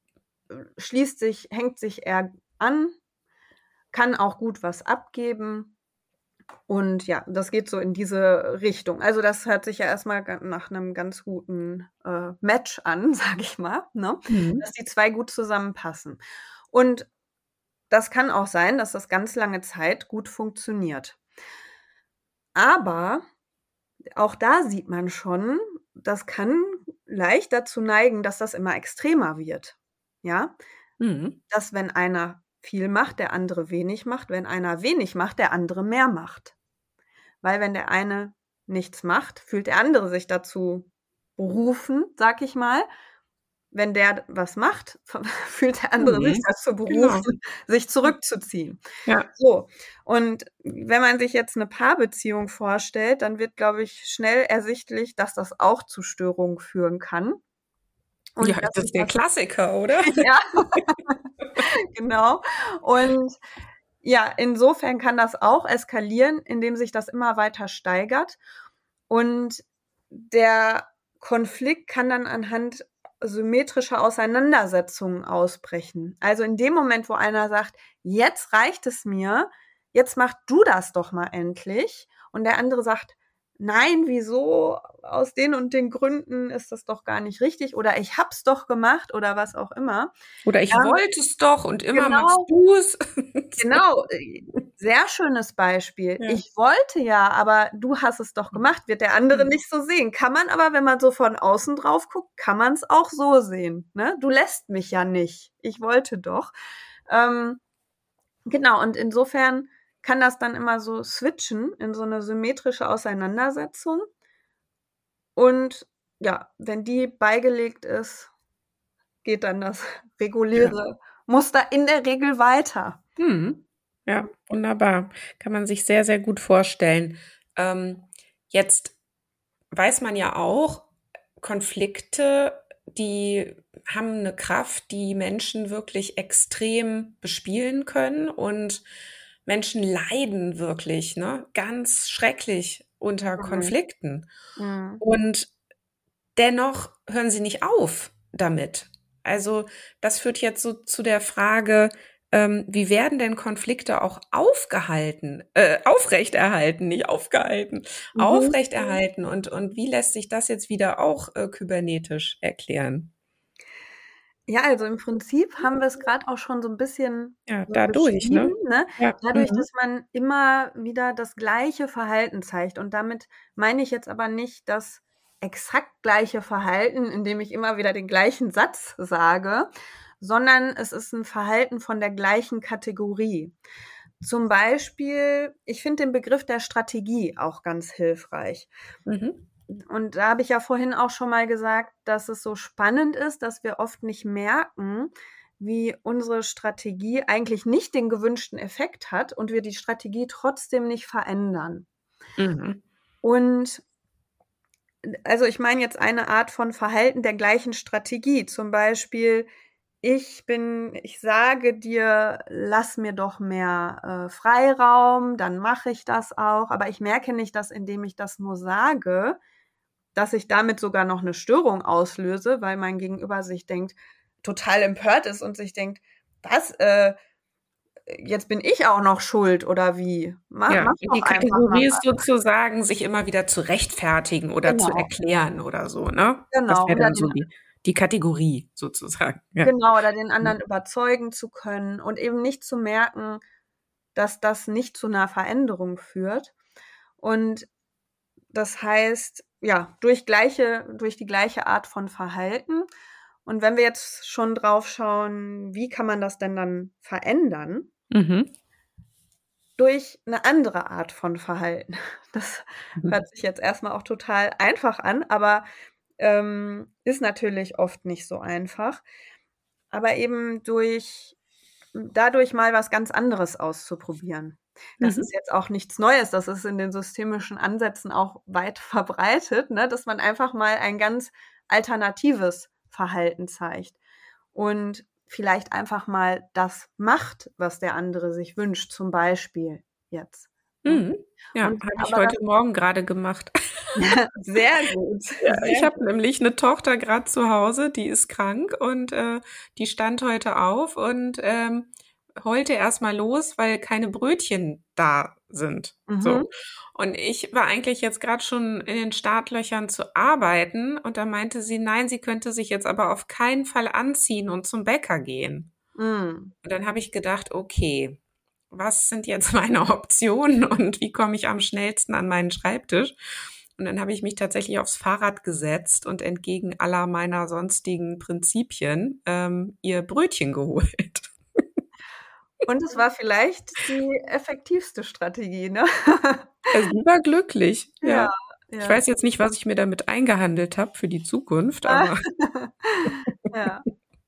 [SPEAKER 2] hängt sich eher an, kann auch gut was abgeben. Und ja, das geht so in diese Richtung. Also das hört sich ja erstmal nach einem ganz guten Match an, sage ich mal, ne?
[SPEAKER 1] Mhm.
[SPEAKER 2] Dass die zwei gut zusammenpassen. Und das kann auch sein, dass das ganz lange Zeit gut funktioniert. Aber auch da sieht man schon, das kann leicht dazu neigen, dass das immer extremer wird. Ja,
[SPEAKER 1] Mhm.
[SPEAKER 2] dass wenn einer viel macht, der andere wenig macht, wenn einer wenig macht, der andere mehr macht. Weil wenn der eine nichts macht, fühlt der andere sich dazu berufen, sag ich mal. Wenn der was macht, fühlt der andere sich
[SPEAKER 1] Mhm.
[SPEAKER 2] dazu
[SPEAKER 1] Genau.
[SPEAKER 2] berufen, sich zurückzuziehen.
[SPEAKER 1] Ja.
[SPEAKER 2] So, und wenn man sich jetzt eine Paarbeziehung vorstellt, dann wird, glaube ich, schnell ersichtlich, dass das auch zu Störungen führen kann. Und
[SPEAKER 1] Ja,
[SPEAKER 2] dass
[SPEAKER 1] das
[SPEAKER 2] sich
[SPEAKER 1] ist der
[SPEAKER 2] das
[SPEAKER 1] Klassiker, oder?
[SPEAKER 2] ja, genau. Und ja, insofern kann das auch eskalieren, indem sich das immer weiter steigert. Und der Konflikt kann dann anhand symmetrischer Auseinandersetzungen ausbrechen. Also in dem Moment, wo einer sagt, jetzt reicht es mir, jetzt mach du das doch mal endlich. Und der andere sagt, nein, wieso? Aus den und den Gründen ist das doch gar nicht richtig. Oder ich hab's doch gemacht oder was auch immer.
[SPEAKER 1] Oder ich
[SPEAKER 2] Ja,
[SPEAKER 1] wollte es doch und immer machst
[SPEAKER 2] genau.
[SPEAKER 1] du es.
[SPEAKER 2] Genau, sehr schönes Beispiel.
[SPEAKER 1] Ja.
[SPEAKER 2] Ich wollte ja, aber du hast es doch gemacht, wird der andere
[SPEAKER 1] Mhm.
[SPEAKER 2] nicht so sehen. Kann man aber, wenn man so von außen drauf guckt, kann man es auch so sehen. Ne? Du lässt mich ja nicht. Ich wollte doch. Ähm, genau, und insofern kann das dann immer so switchen in so eine symmetrische Auseinandersetzung. Und ja, wenn die beigelegt ist, geht dann das reguläre Muster in der Regel weiter.
[SPEAKER 1] Ja, wunderbar. Kann man sich sehr, sehr gut vorstellen. Jetzt weiß man ja auch, Konflikte, die haben eine Kraft, die Menschen wirklich extrem bespielen können und Menschen leiden wirklich, ne, ganz schrecklich unter Konflikten. Und dennoch hören sie nicht auf damit. Also das führt jetzt so zu der Frage, wie werden denn Konflikte auch aufrechterhalten, nicht aufgehalten, aufrechterhalten und wie lässt sich das jetzt wieder auch kybernetisch erklären?
[SPEAKER 2] Ja, also im Prinzip haben wir es gerade auch schon so ein bisschen
[SPEAKER 1] Ja, dadurch,
[SPEAKER 2] beschrieben,
[SPEAKER 1] ne?
[SPEAKER 2] ne?
[SPEAKER 1] Ja.
[SPEAKER 2] Dadurch, dass man immer wieder das gleiche Verhalten zeigt. Und damit meine ich jetzt aber nicht das exakt gleiche Verhalten, indem ich immer wieder den gleichen Satz sage, sondern es ist ein Verhalten von der gleichen Kategorie. Zum Beispiel, ich finde den Begriff der Strategie auch ganz hilfreich. Und da habe ich ja vorhin auch schon mal gesagt, dass es so spannend ist, dass wir oft nicht merken, wie unsere Strategie eigentlich nicht den gewünschten Effekt hat und wir die Strategie trotzdem nicht verändern. Und also ich meine jetzt eine Art von Verhalten der gleichen Strategie. Zum Beispiel, ich sage dir, lass mir doch mehr Freiraum, dann mache ich das auch. Aber ich merke nicht, dass indem ich das nur sage, dass ich damit sogar noch eine Störung auslöse, weil mein Gegenüber sich denkt, total empört ist und sich denkt, was, jetzt bin ich auch noch schuld oder wie? Mach
[SPEAKER 1] Die
[SPEAKER 2] doch einfach
[SPEAKER 1] Kategorie
[SPEAKER 2] mal.
[SPEAKER 1] ist sozusagen, sich immer wieder zu rechtfertigen oder zu erklären oder so, ne? Das
[SPEAKER 2] Genau.
[SPEAKER 1] wäre dann so die Kategorie sozusagen. Ja.
[SPEAKER 2] Genau, oder den anderen überzeugen zu können und eben nicht zu merken, dass das nicht zu einer Veränderung führt. Und das heißt, ja, durch die gleiche Art von Verhalten. Und wenn wir jetzt schon drauf schauen, wie kann man das denn dann verändern? Durch eine andere Art von Verhalten. Das hört sich jetzt erstmal auch total einfach an, aber ist natürlich oft nicht so einfach. Aber eben dadurch mal was ganz anderes auszuprobieren. Das ist jetzt auch nichts Neues, das ist in den systemischen Ansätzen auch weit verbreitet, ne, dass man einfach mal ein ganz alternatives Verhalten zeigt und vielleicht einfach mal das macht, was der andere sich wünscht, zum Beispiel jetzt.
[SPEAKER 1] Ja, habe ich heute Morgen gerade gemacht.
[SPEAKER 2] Sehr gut.
[SPEAKER 1] Ja, ich habe nämlich eine Tochter gerade zu Hause, die ist krank und die stand heute auf und heulte erstmal los, weil keine Brötchen da sind. So. Und ich war eigentlich jetzt gerade schon in den Startlöchern zu arbeiten und da meinte sie, nein, sie könnte sich jetzt aber auf keinen Fall anziehen und zum Bäcker gehen. Und dann habe ich gedacht, okay, was sind jetzt meine Optionen und wie komme ich am schnellsten an meinen Schreibtisch? Und dann habe ich mich tatsächlich aufs Fahrrad gesetzt und entgegen aller meiner sonstigen Prinzipien ihr Brötchen geholt.
[SPEAKER 2] Und es war vielleicht die effektivste Strategie, ne?
[SPEAKER 1] Also sie war glücklich, ja.
[SPEAKER 2] Ja.
[SPEAKER 1] Ich weiß jetzt nicht, was ich mir damit eingehandelt habe für die Zukunft, aber
[SPEAKER 2] Ja.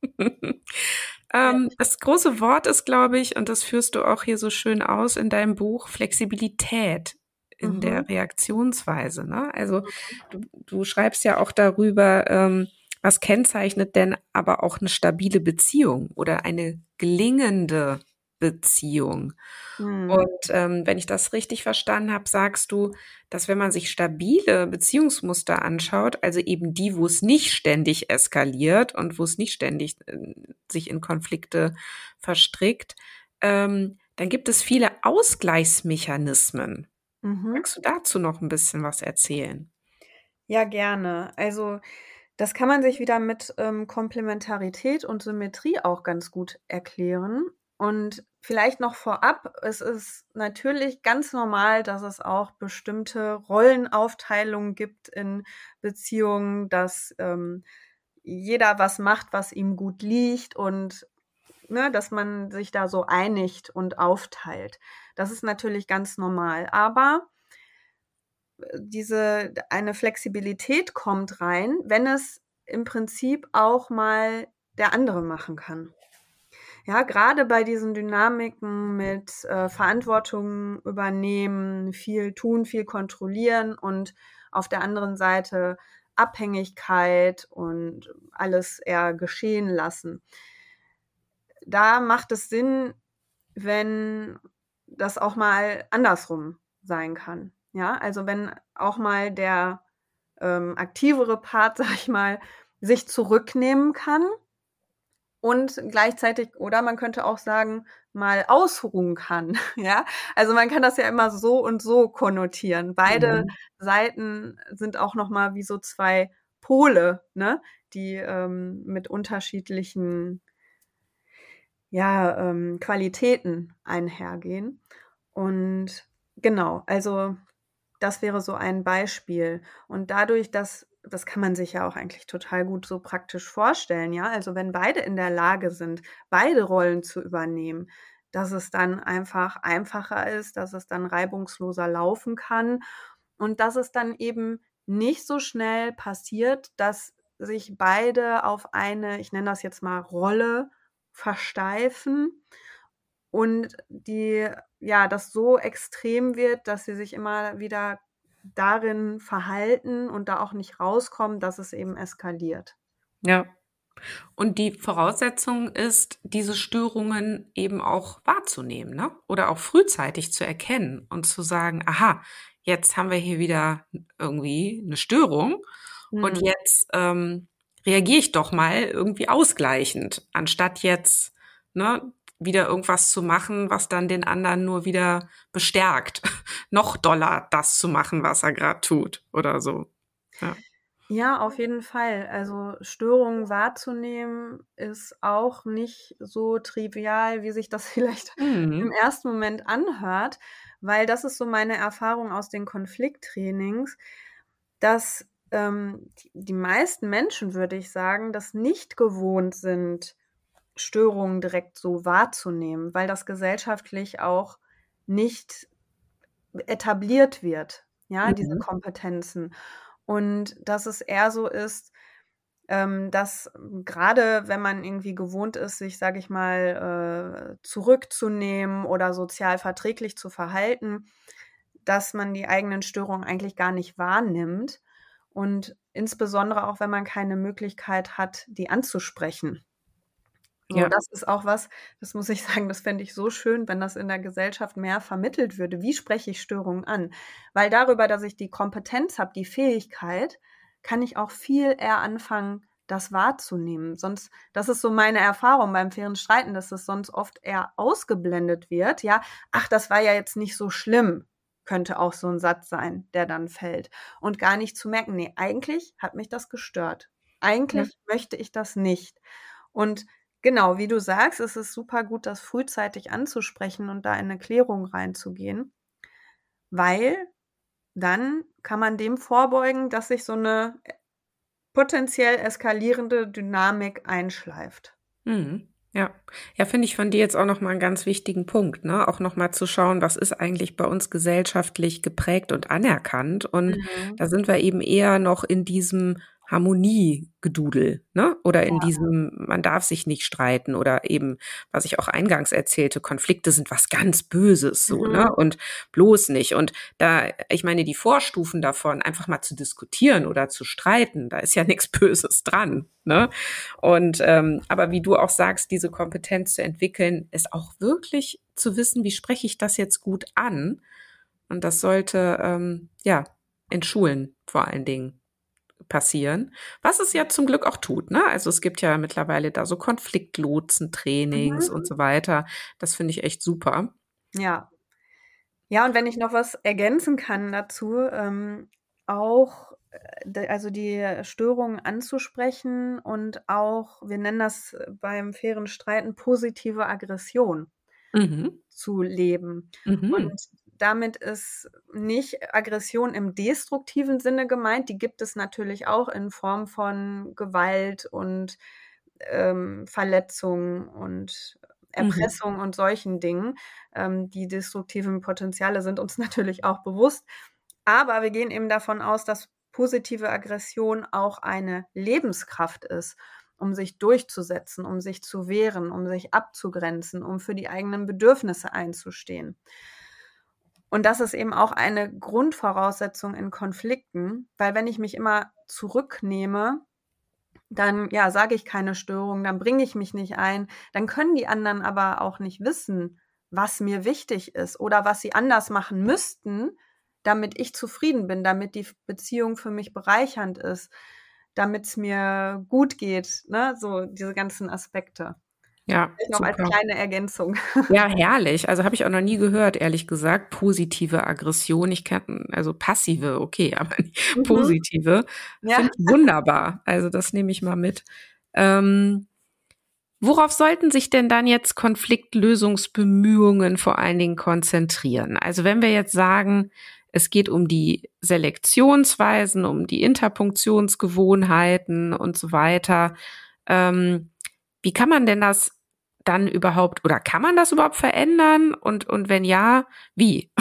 [SPEAKER 1] das große Wort ist, glaube ich, und das führst du auch hier so schön aus in deinem Buch, Flexibilität in der Reaktionsweise. Ne? Also du schreibst ja auch darüber, was kennzeichnet denn aber auch eine stabile Beziehung oder eine gelingende Beziehung. Und wenn ich das richtig verstanden habe, sagst du, dass wenn man sich stabile Beziehungsmuster anschaut, also eben die, wo es nicht ständig eskaliert und wo es nicht ständig sich in Konflikte verstrickt, dann gibt es viele Ausgleichsmechanismen. Magst du dazu noch ein bisschen was erzählen?
[SPEAKER 2] Ja, gerne. Also das kann man sich wieder mit Komplementarität und Symmetrie auch ganz gut erklären. Und vielleicht noch vorab, es ist natürlich ganz normal, dass es auch bestimmte Rollenaufteilungen gibt in Beziehungen, dass jeder was macht, was ihm gut liegt und ne, dass man sich da so einigt und aufteilt. Das ist natürlich ganz normal. Aber eine Flexibilität kommt rein, wenn es im Prinzip auch mal der andere machen kann. Ja, gerade bei diesen Dynamiken mit Verantwortung übernehmen, viel tun, viel kontrollieren und auf der anderen Seite Abhängigkeit und alles eher geschehen lassen. Da macht es Sinn, wenn das auch mal andersrum sein kann. Ja, also wenn auch mal der aktivere Part, sag ich mal, sich zurücknehmen kann und gleichzeitig, oder man könnte auch sagen, mal ausruhen kann. Ja, also man kann das ja immer so und so konnotieren. Beide Seiten sind auch nochmal wie so zwei Pole, ne, die mit unterschiedlichen Qualitäten einhergehen. Und genau, also das wäre so ein Beispiel. Und dadurch, das kann man sich ja auch eigentlich total gut so praktisch vorstellen, ja. Also wenn beide in der Lage sind, beide Rollen zu übernehmen, dass es dann einfach einfacher ist, dass es dann reibungsloser laufen kann und dass es dann eben nicht so schnell passiert, dass sich beide auf eine, ich nenne das jetzt mal Rolle, versteifen und das so extrem wird, dass sie sich immer wieder darin verhalten und da auch nicht rauskommen, dass es eben eskaliert.
[SPEAKER 1] Ja. Und die Voraussetzung ist, diese Störungen eben auch wahrzunehmen, ne? Oder auch frühzeitig zu erkennen und zu sagen, aha, jetzt haben wir hier wieder irgendwie eine Störung und jetzt reagiere ich doch mal irgendwie ausgleichend, anstatt jetzt wieder irgendwas zu machen, was dann den anderen nur wieder bestärkt, noch doller das zu machen, was er gerade tut oder so. Ja.
[SPEAKER 2] Ja, auf jeden Fall. Also Störungen wahrzunehmen ist auch nicht so trivial, wie sich das vielleicht im ersten Moment anhört, weil das ist so meine Erfahrung aus den Konflikttrainings, dass die meisten Menschen, würde ich sagen, das nicht gewohnt sind, Störungen direkt so wahrzunehmen, weil das gesellschaftlich auch nicht etabliert wird, ja, diese Kompetenzen. Und dass es eher so ist, dass gerade wenn man irgendwie gewohnt ist, sich, sage ich mal, zurückzunehmen oder sozial verträglich zu verhalten, dass man die eigenen Störungen eigentlich gar nicht wahrnimmt und insbesondere auch, wenn man keine Möglichkeit hat, die anzusprechen. So,
[SPEAKER 1] Ja.
[SPEAKER 2] das ist auch was, das muss ich sagen, das fände ich so schön, wenn das in der Gesellschaft mehr vermittelt würde. Wie spreche ich Störungen an? Weil darüber, dass ich die Kompetenz habe, die Fähigkeit, kann ich auch viel eher anfangen, das wahrzunehmen. Sonst, das ist so meine Erfahrung beim fairen Streiten, dass es sonst oft eher ausgeblendet wird. Ja, ach, das war ja jetzt nicht so schlimm, könnte auch so ein Satz sein, der dann fällt. Und gar nicht zu merken, nee, eigentlich hat mich das gestört. Eigentlich möchte ich das nicht. Und genau, wie du sagst, es ist super gut, das frühzeitig anzusprechen und da in 'ne Klärung reinzugehen, weil dann kann man dem vorbeugen, dass sich so 'ne potenziell eskalierende Dynamik einschleift.
[SPEAKER 1] Ja. Ja, finde ich von dir jetzt auch noch mal 'n ganz wichtigen Punkt, ne? Auch noch mal zu schauen, was ist eigentlich bei uns gesellschaftlich geprägt und anerkannt? Und da sind wir eben eher noch in diesem Harmoniegedudel, ne? Oder in diesem, man darf sich nicht streiten oder eben, was ich auch eingangs erzählte, Konflikte sind was ganz Böses so, ne? Und bloß nicht. Und da, ich meine, die Vorstufen davon, einfach mal zu diskutieren oder zu streiten, da ist ja nichts Böses dran, ne? Und aber wie du auch sagst, diese Kompetenz zu entwickeln, ist auch wirklich zu wissen, wie spreche ich das jetzt gut an? Und das sollte in Schulen vor allen Dingen passieren, was es ja zum Glück auch tut, ne? Also es gibt ja mittlerweile da so Konfliktlotsen-Trainings und so weiter. Das finde ich echt super.
[SPEAKER 2] Ja. Ja, und wenn ich noch was ergänzen kann dazu, auch, also die Störungen anzusprechen und auch, wir nennen das beim fairen Streiten positive Aggression
[SPEAKER 1] Mhm.
[SPEAKER 2] zu leben.
[SPEAKER 1] Mhm.
[SPEAKER 2] Und damit ist nicht Aggression im destruktiven Sinne gemeint, die gibt es natürlich auch in Form von Gewalt und Verletzung und
[SPEAKER 1] Mhm.
[SPEAKER 2] Erpressung und solchen Dingen. Die destruktiven Potenziale sind uns natürlich auch bewusst. Aber wir gehen eben davon aus, dass positive Aggression auch eine Lebenskraft ist. um sich durchzusetzen, um sich zu wehren, um sich abzugrenzen, um für die eigenen Bedürfnisse einzustehen. Und das ist eben auch eine Grundvoraussetzung in Konflikten, weil wenn ich mich immer zurücknehme, dann sage ich keine Störung, dann bringe ich mich nicht ein, dann können die anderen aber auch nicht wissen, was mir wichtig ist oder was sie anders machen müssten, damit ich zufrieden bin, damit die Beziehung für mich bereichernd ist, damit es mir gut geht, ne? So diese ganzen Aspekte.
[SPEAKER 1] Ja,
[SPEAKER 2] Vielleicht noch als
[SPEAKER 1] super.
[SPEAKER 2] kleine Ergänzung.
[SPEAKER 1] Ja, herrlich. Also habe ich auch noch nie gehört, ehrlich gesagt. Positive Aggression. Ich kann, also passive, okay, aber nicht positive.
[SPEAKER 2] Ja.
[SPEAKER 1] Finde ich wunderbar. Also das nehme ich mal mit. Worauf sollten sich denn dann jetzt Konfliktlösungsbemühungen vor allen Dingen konzentrieren? Also wenn wir jetzt sagen, es geht um die Selektionsweisen, um die Interpunktionsgewohnheiten und so weiter. Wie kann man denn das dann überhaupt, oder kann man das überhaupt verändern? Und wenn ja, wie?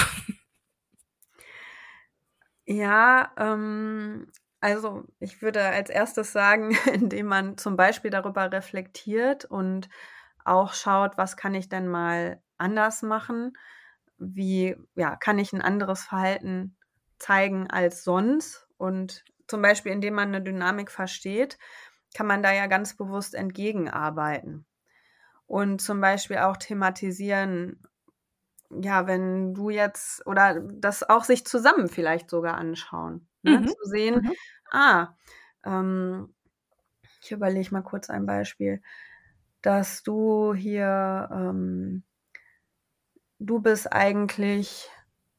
[SPEAKER 2] Ja, also ich würde als erstes sagen, indem man zum Beispiel darüber reflektiert und auch schaut, was kann ich denn mal anders machen? Wie kann ich ein anderes Verhalten zeigen als sonst? Und zum Beispiel, indem man eine Dynamik versteht, kann man da ja ganz bewusst entgegenarbeiten. Und zum Beispiel auch thematisieren, wenn du jetzt oder das auch sich zusammen vielleicht sogar anschauen, ne? Zu sehen, ich überlege mal kurz ein Beispiel, dass du hier, du bist eigentlich,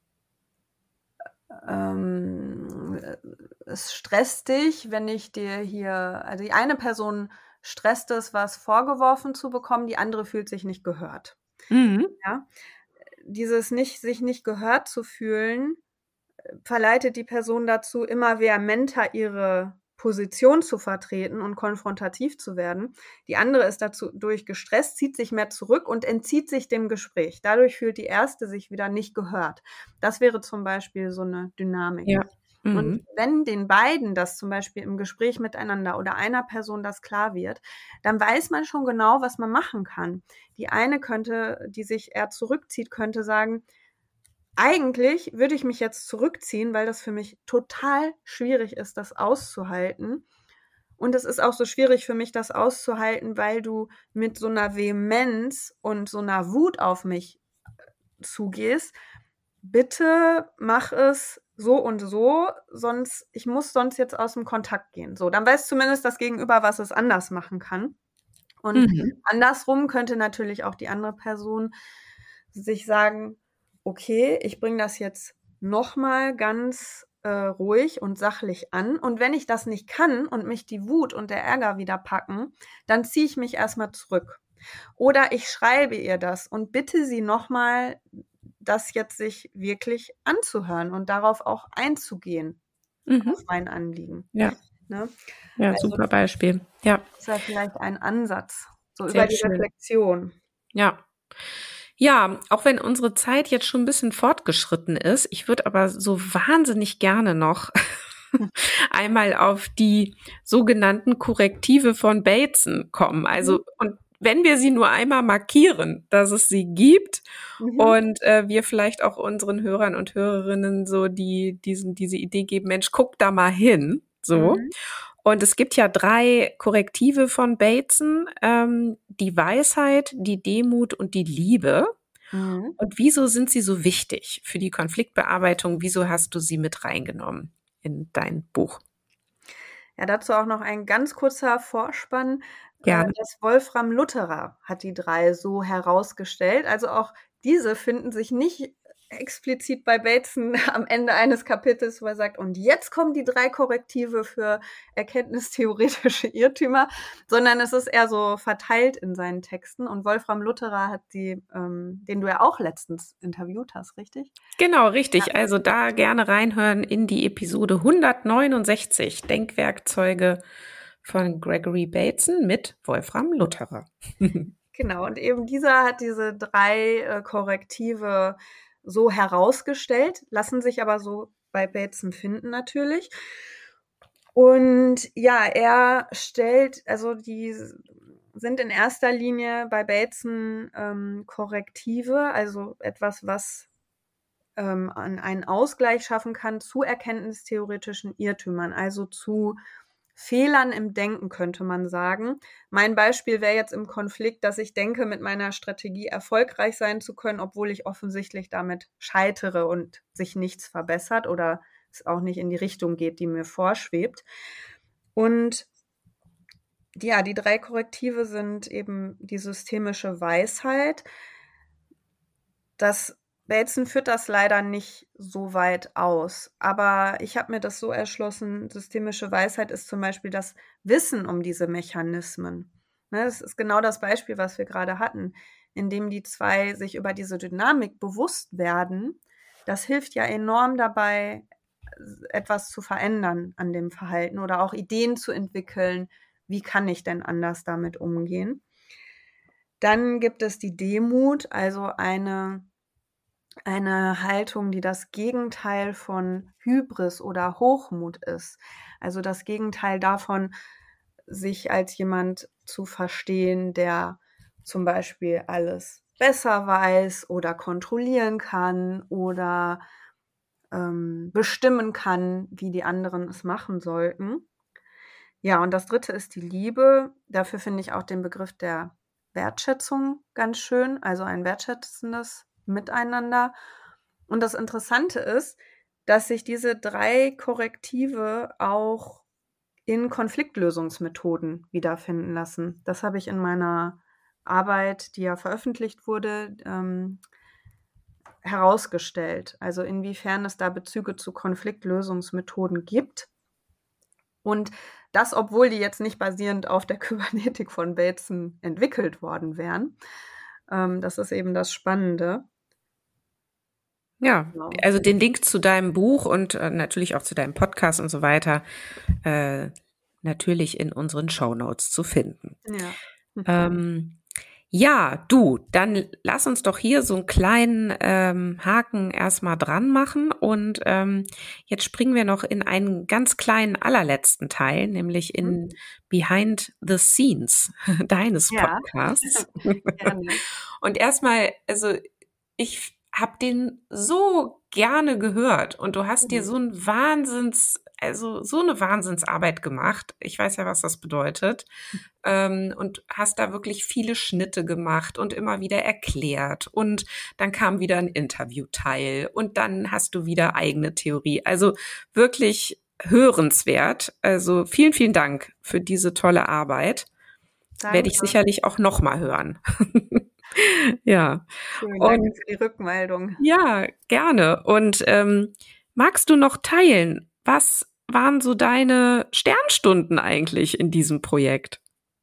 [SPEAKER 2] es stresst dich, wenn ich dir hier, also die eine Person stresst es, was vorgeworfen zu bekommen, die andere fühlt sich nicht gehört. Ja, dieses sich nicht gehört zu fühlen, verleitet die Person dazu, immer vehementer ihre Position zu vertreten und konfrontativ zu werden. Die andere ist dadurch gestresst, zieht sich mehr zurück und entzieht sich dem Gespräch. Dadurch fühlt die erste sich wieder nicht gehört. Das wäre zum Beispiel so eine Dynamik.
[SPEAKER 1] Ja.
[SPEAKER 2] Und wenn den beiden das zum Beispiel im Gespräch miteinander oder einer Person das klar wird, dann weiß man schon genau, was man machen kann. Die eine könnte, die sich eher zurückzieht, könnte sagen, eigentlich würde ich mich jetzt zurückziehen, weil das für mich total schwierig ist, das auszuhalten. Und es ist auch so schwierig für mich, das auszuhalten, weil du mit so einer Vehemenz und so einer Wut auf mich zugehst. Bitte mach es so und so, ich muss sonst jetzt aus dem Kontakt gehen. So, dann weiß zumindest das Gegenüber, was es anders machen kann. Und andersrum könnte natürlich auch die andere Person sich sagen, okay, ich bringe das jetzt nochmal ganz ruhig und sachlich an. Und wenn ich das nicht kann und mich die Wut und der Ärger wieder packen, dann ziehe ich mich erstmal zurück. Oder ich schreibe ihr das und bitte sie nochmal, das jetzt sich wirklich anzuhören und darauf auch einzugehen, auf mein Anliegen.
[SPEAKER 1] Ja.
[SPEAKER 2] Ne?
[SPEAKER 1] Ja, also, super Beispiel. Ja.
[SPEAKER 2] Das wäre vielleicht ein Ansatz, so
[SPEAKER 1] Sehr
[SPEAKER 2] über die
[SPEAKER 1] schön.
[SPEAKER 2] Reflexion.
[SPEAKER 1] Ja. Ja, auch wenn unsere Zeit jetzt schon ein bisschen fortgeschritten ist, ich würde aber so wahnsinnig gerne noch einmal auf die sogenannten Korrektive von Bateson kommen. Also, und wenn wir sie nur einmal markieren, dass es sie gibt und wir vielleicht auch unseren Hörern und Hörerinnen so diese Idee geben, Mensch, guck da mal hin, so. Und es gibt ja 3 Korrektive von Bateson, die Weisheit, die Demut und die Liebe. Und wieso sind sie so wichtig für die Konfliktbearbeitung? Wieso hast du sie mit reingenommen in dein Buch?
[SPEAKER 2] Ja, dazu auch noch ein ganz kurzer Vorspann.
[SPEAKER 1] Gerne.
[SPEAKER 2] Das Wolfram Lutterer hat die 3 so herausgestellt. Also auch diese finden sich nicht explizit bei Bateson am Ende eines Kapitels, wo er sagt, und jetzt kommen die 3 Korrektive für erkenntnistheoretische Irrtümer, sondern es ist eher so verteilt in seinen Texten. Und Wolfram Lutterer hat den du ja auch letztens interviewt hast, richtig?
[SPEAKER 1] Genau, richtig. Ja. Also da gerne reinhören in die Episode 169, Denkwerkzeuge von Gregory Bateson mit Wolfram Lutterer.
[SPEAKER 2] Genau, und eben dieser hat diese 3 Korrektive so herausgestellt, lassen sich aber so bei Bateson finden natürlich. Und ja, er stellt, also die sind in erster Linie bei Bateson Korrektive, also etwas, was an einen Ausgleich schaffen kann zu erkenntnistheoretischen Irrtümern, also zu Fehlern im Denken, könnte man sagen. Mein Beispiel wäre jetzt im Konflikt, dass ich denke, mit meiner Strategie erfolgreich sein zu können, obwohl ich offensichtlich damit scheitere und sich nichts verbessert oder es auch nicht in die Richtung geht, die mir vorschwebt. Und ja, die 3 Korrektive sind eben die systemische Weisheit. Bateson führt das leider nicht so weit aus. Aber ich habe mir das so erschlossen, systemische Weisheit ist zum Beispiel das Wissen um diese Mechanismen. Ne, das ist genau das Beispiel, was wir gerade hatten, indem die 2 sich über diese Dynamik bewusst werden. Das hilft ja enorm dabei, etwas zu verändern an dem Verhalten oder auch Ideen zu entwickeln. Wie kann ich denn anders damit umgehen? Dann gibt es die Demut, also eine Haltung, die das Gegenteil von Hybris oder Hochmut ist. Also das Gegenteil davon, sich als jemand zu verstehen, der zum Beispiel alles besser weiß oder kontrollieren kann oder bestimmen kann, wie die anderen es machen sollten. Ja, und das Dritte ist die Liebe. Dafür finde ich auch den Begriff der Wertschätzung ganz schön, also ein wertschätzendes Miteinander. Und das Interessante ist, dass sich diese 3 Korrektive auch in Konfliktlösungsmethoden wiederfinden lassen. Das habe ich in meiner Arbeit, die ja veröffentlicht wurde, herausgestellt. Also inwiefern es da Bezüge zu Konfliktlösungsmethoden gibt. Und das, obwohl die jetzt nicht basierend auf der Kybernetik von Bateson entwickelt worden wären. Das ist eben das Spannende.
[SPEAKER 1] Ja,
[SPEAKER 2] Genau.
[SPEAKER 1] also den Link zu deinem Buch und natürlich auch zu deinem Podcast und so weiter natürlich in unseren Shownotes zu finden.
[SPEAKER 2] Ja.
[SPEAKER 1] Ja, du, dann lass uns doch hier so einen kleinen Haken erstmal dran machen und jetzt springen wir noch in einen ganz kleinen allerletzten Teil, nämlich in Behind the Scenes deines
[SPEAKER 2] Ja.
[SPEAKER 1] Podcasts.
[SPEAKER 2] Gerne.
[SPEAKER 1] Und erstmal, also ich habe den so gerne gehört und du hast dir so eine Wahnsinnsarbeit gemacht. Ich weiß ja, was das bedeutet. Und hast da wirklich viele Schnitte gemacht und immer wieder erklärt. Und dann kam wieder ein Interviewteil und dann hast du wieder eigene Theorie. Also wirklich hörenswert. Also vielen, vielen Dank für diese tolle Arbeit.
[SPEAKER 2] Danke.
[SPEAKER 1] Werde ich sicherlich auch noch mal hören. Ja.
[SPEAKER 2] Schön, danke für die Rückmeldung.
[SPEAKER 1] Ja, gerne. Und magst du noch teilen, was waren so deine Sternstunden eigentlich in diesem Projekt?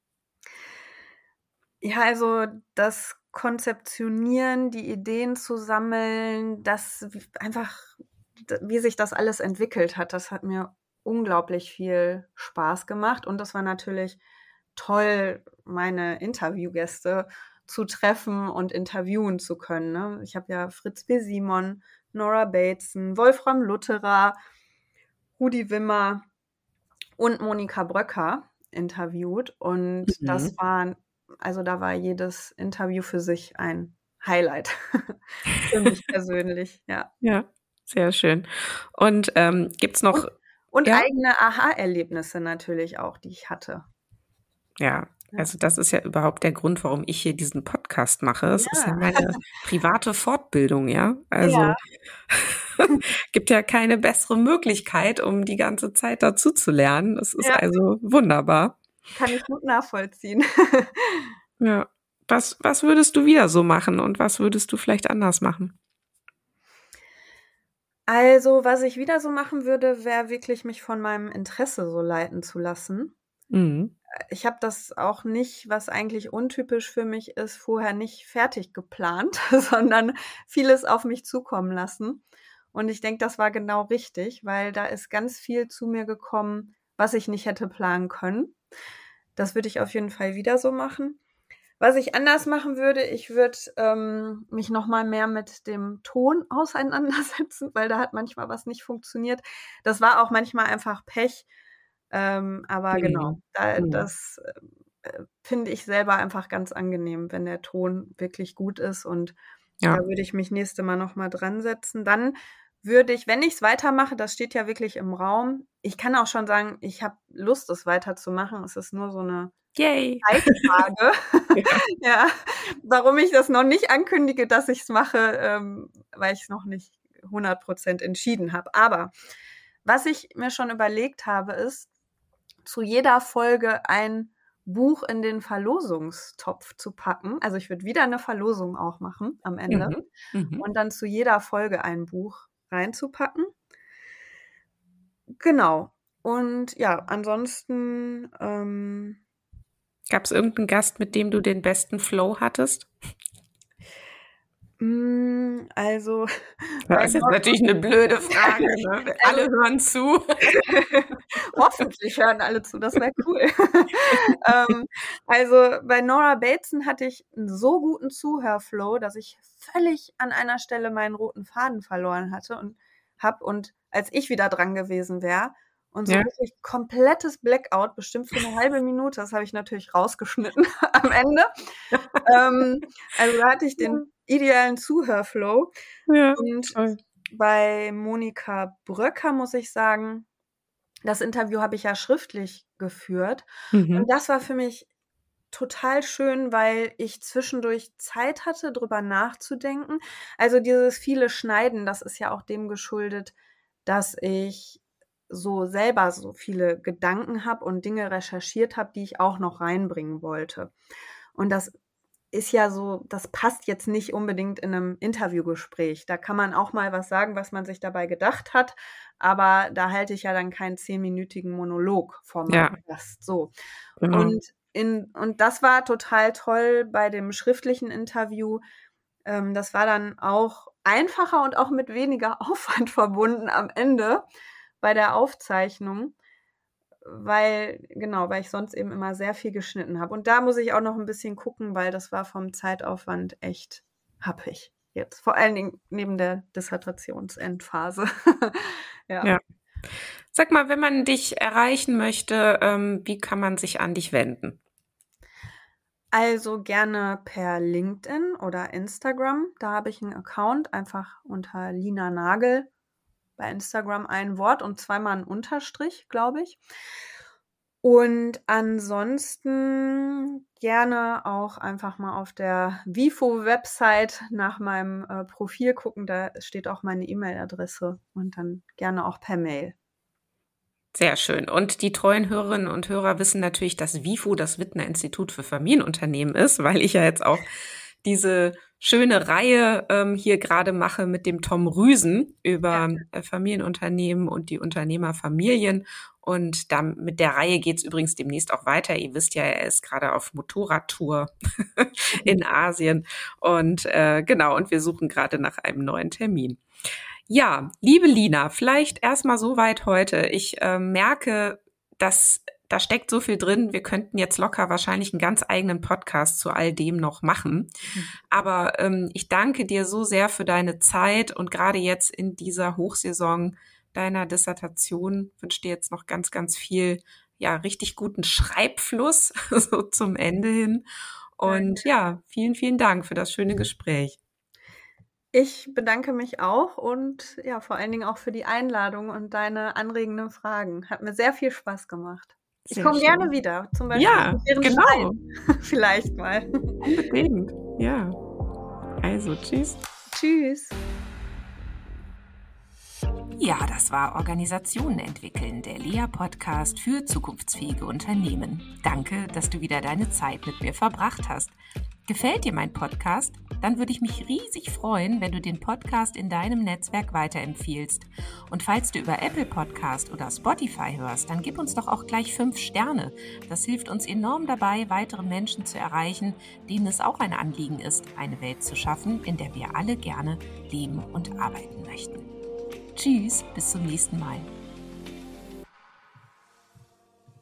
[SPEAKER 2] Ja, also das Konzeptionieren, die Ideen zu sammeln, das einfach, wie sich das alles entwickelt hat, das hat mir unglaublich viel Spaß gemacht. Und das war natürlich toll, meine Interviewgäste zu treffen und interviewen zu können. Ne? Ich habe ja Fritz B. Simon, Nora Bateson, Wolfram Lutterer, Rudi Wimmer und Monika Bröcker interviewt. Und das waren, also da war jedes Interview für sich ein Highlight. Für mich persönlich, ja.
[SPEAKER 1] Ja, sehr schön. Und gibt's noch
[SPEAKER 2] Und
[SPEAKER 1] ja?
[SPEAKER 2] eigene Aha-Erlebnisse natürlich auch, die ich hatte.
[SPEAKER 1] Ja, also das ist ja überhaupt der Grund, warum ich hier diesen Podcast mache. Es ist ja
[SPEAKER 2] Ja.
[SPEAKER 1] meine private Fortbildung, ja. Also
[SPEAKER 2] Ja.
[SPEAKER 1] gibt ja keine bessere Möglichkeit, um die ganze Zeit dazu zu lernen. Das ist
[SPEAKER 2] Ja.
[SPEAKER 1] also wunderbar.
[SPEAKER 2] Kann ich gut nachvollziehen.
[SPEAKER 1] Ja. Was würdest du wieder so machen und was würdest du vielleicht anders machen?
[SPEAKER 2] Also, was ich wieder so machen würde, wäre wirklich mich von meinem Interesse so leiten zu lassen.
[SPEAKER 1] Mhm.
[SPEAKER 2] Ich habe das auch nicht, was eigentlich untypisch für mich ist, vorher nicht fertig geplant, sondern vieles auf mich zukommen lassen. Und ich denke, das war genau richtig, weil da ist ganz viel zu mir gekommen, was ich nicht hätte planen können. Das würde ich auf jeden Fall wieder so machen. Was ich anders machen würde, ich würde mich noch mal mehr mit dem Ton auseinandersetzen, weil da hat manchmal was nicht funktioniert. Das war auch manchmal einfach Pech, Aber genau, das finde ich selber einfach ganz angenehm, wenn der Ton wirklich gut ist, und da würde ich mich nächste Mal noch mal dran setzen. Dann würde ich, wenn ich es weitermache, das steht ja wirklich im Raum, ich kann auch schon sagen, ich habe Lust, es weiterzumachen. Es ist nur so eine Zeitfrage. Ja, warum ich das noch nicht ankündige, dass ich es mache, weil ich es noch nicht 100% entschieden habe. Aber was ich mir schon überlegt habe, ist, zu jeder Folge ein Buch in den Verlosungstopf zu packen. Also ich würde wieder eine Verlosung auch machen am Ende. Und dann zu jeder Folge ein Buch reinzupacken. Genau. Und ja, ansonsten
[SPEAKER 1] gab es irgendeinen Gast, mit dem du den besten Flow hattest?
[SPEAKER 2] Also,
[SPEAKER 1] das ist jetzt natürlich eine blöde Frage, ne? Alle hören zu.
[SPEAKER 2] Hoffentlich hören alle zu, das wäre cool. Also bei Nora Bateson hatte ich einen so guten Zuhörflow, dass ich völlig an einer Stelle meinen roten Faden verloren hatte und als ich wieder dran gewesen wäre und so wirklich komplettes Blackout, bestimmt für eine halbe Minute, das habe ich natürlich rausgeschnitten am Ende. Also da hatte ich den idealen Zuhörflow. Und bei Monika Bröcker muss ich sagen, das Interview habe ich ja schriftlich geführt. Und das war für mich total schön, weil ich zwischendurch Zeit hatte, drüber nachzudenken. Also dieses viele Schneiden, das ist ja auch dem geschuldet, dass ich so selber so viele Gedanken habe und Dinge recherchiert habe, die ich auch noch reinbringen wollte. Und das ist ja so, das passt jetzt nicht unbedingt in einem Interviewgespräch. Da kann man auch mal was sagen, was man sich dabei gedacht hat, aber da halte ich ja dann keinen 10-minütigen Monolog vor meinem Gast. So. Genau. Und das war total toll bei dem schriftlichen Interview. Das war dann auch einfacher und auch mit weniger Aufwand verbunden am Ende bei der Aufzeichnung, weil ich sonst eben immer sehr viel geschnitten habe. Und da muss ich auch noch ein bisschen gucken, weil das war vom Zeitaufwand echt happig jetzt. Vor allen Dingen neben der Dissertationsendphase.
[SPEAKER 1] Ja. Sag mal, wenn man dich erreichen möchte, wie kann man sich an dich wenden?
[SPEAKER 2] Also gerne per LinkedIn oder Instagram. Da habe ich einen Account, einfach unter Lina Nagel. Bei Instagram ein Wort und zweimal ein Unterstrich, glaube ich. Und ansonsten gerne auch einfach mal auf der WIFO-Website nach meinem Profil gucken. Da steht auch meine E-Mail-Adresse und dann gerne auch per Mail.
[SPEAKER 1] Sehr schön. Und die treuen Hörerinnen und Hörer wissen natürlich, dass WIFO das Wittner Institut für Familienunternehmen ist, weil ich ja jetzt auch diese schöne Reihe hier gerade mache mit dem Tom Rüsen über Familienunternehmen und die Unternehmerfamilien. Und mit der Reihe geht's übrigens demnächst auch weiter. Ihr wisst ja, er ist gerade auf Motorradtour in Asien. Und und wir suchen gerade nach einem neuen Termin. Ja, liebe Lina, vielleicht erstmal soweit heute. Ich merke, dass da steckt so viel drin. Wir könnten jetzt locker wahrscheinlich einen ganz eigenen Podcast zu all dem noch machen. Aber ich danke dir so sehr für deine Zeit und gerade jetzt in dieser Hochsaison deiner Dissertation wünsche dir jetzt noch ganz, ganz viel, richtig guten Schreibfluss so zum Ende hin. Und vielen, vielen Dank für das schöne Gespräch.
[SPEAKER 2] Ich bedanke mich auch und vor allen Dingen auch für die Einladung und deine anregenden Fragen. Hat mir sehr viel Spaß gemacht. Ich komme gerne wieder, zum Beispiel
[SPEAKER 1] genau.
[SPEAKER 2] Vielleicht mal.
[SPEAKER 1] Unbedingt, ja. Also, tschüss.
[SPEAKER 2] Tschüss.
[SPEAKER 1] Ja, das war Organisationen entwickeln, der Lea-Podcast für zukunftsfähige Unternehmen. Danke, dass du wieder deine Zeit mit mir verbracht hast. Gefällt dir mein Podcast? Dann würde ich mich riesig freuen, wenn du den Podcast in deinem Netzwerk weiterempfiehlst. Und falls du über Apple Podcast oder Spotify hörst, dann gib uns doch auch gleich 5 Sterne. Das hilft uns enorm dabei, weitere Menschen zu erreichen, denen es auch ein Anliegen ist, eine Welt zu schaffen, in der wir alle gerne leben und arbeiten möchten. Tschüss, bis zum nächsten Mal.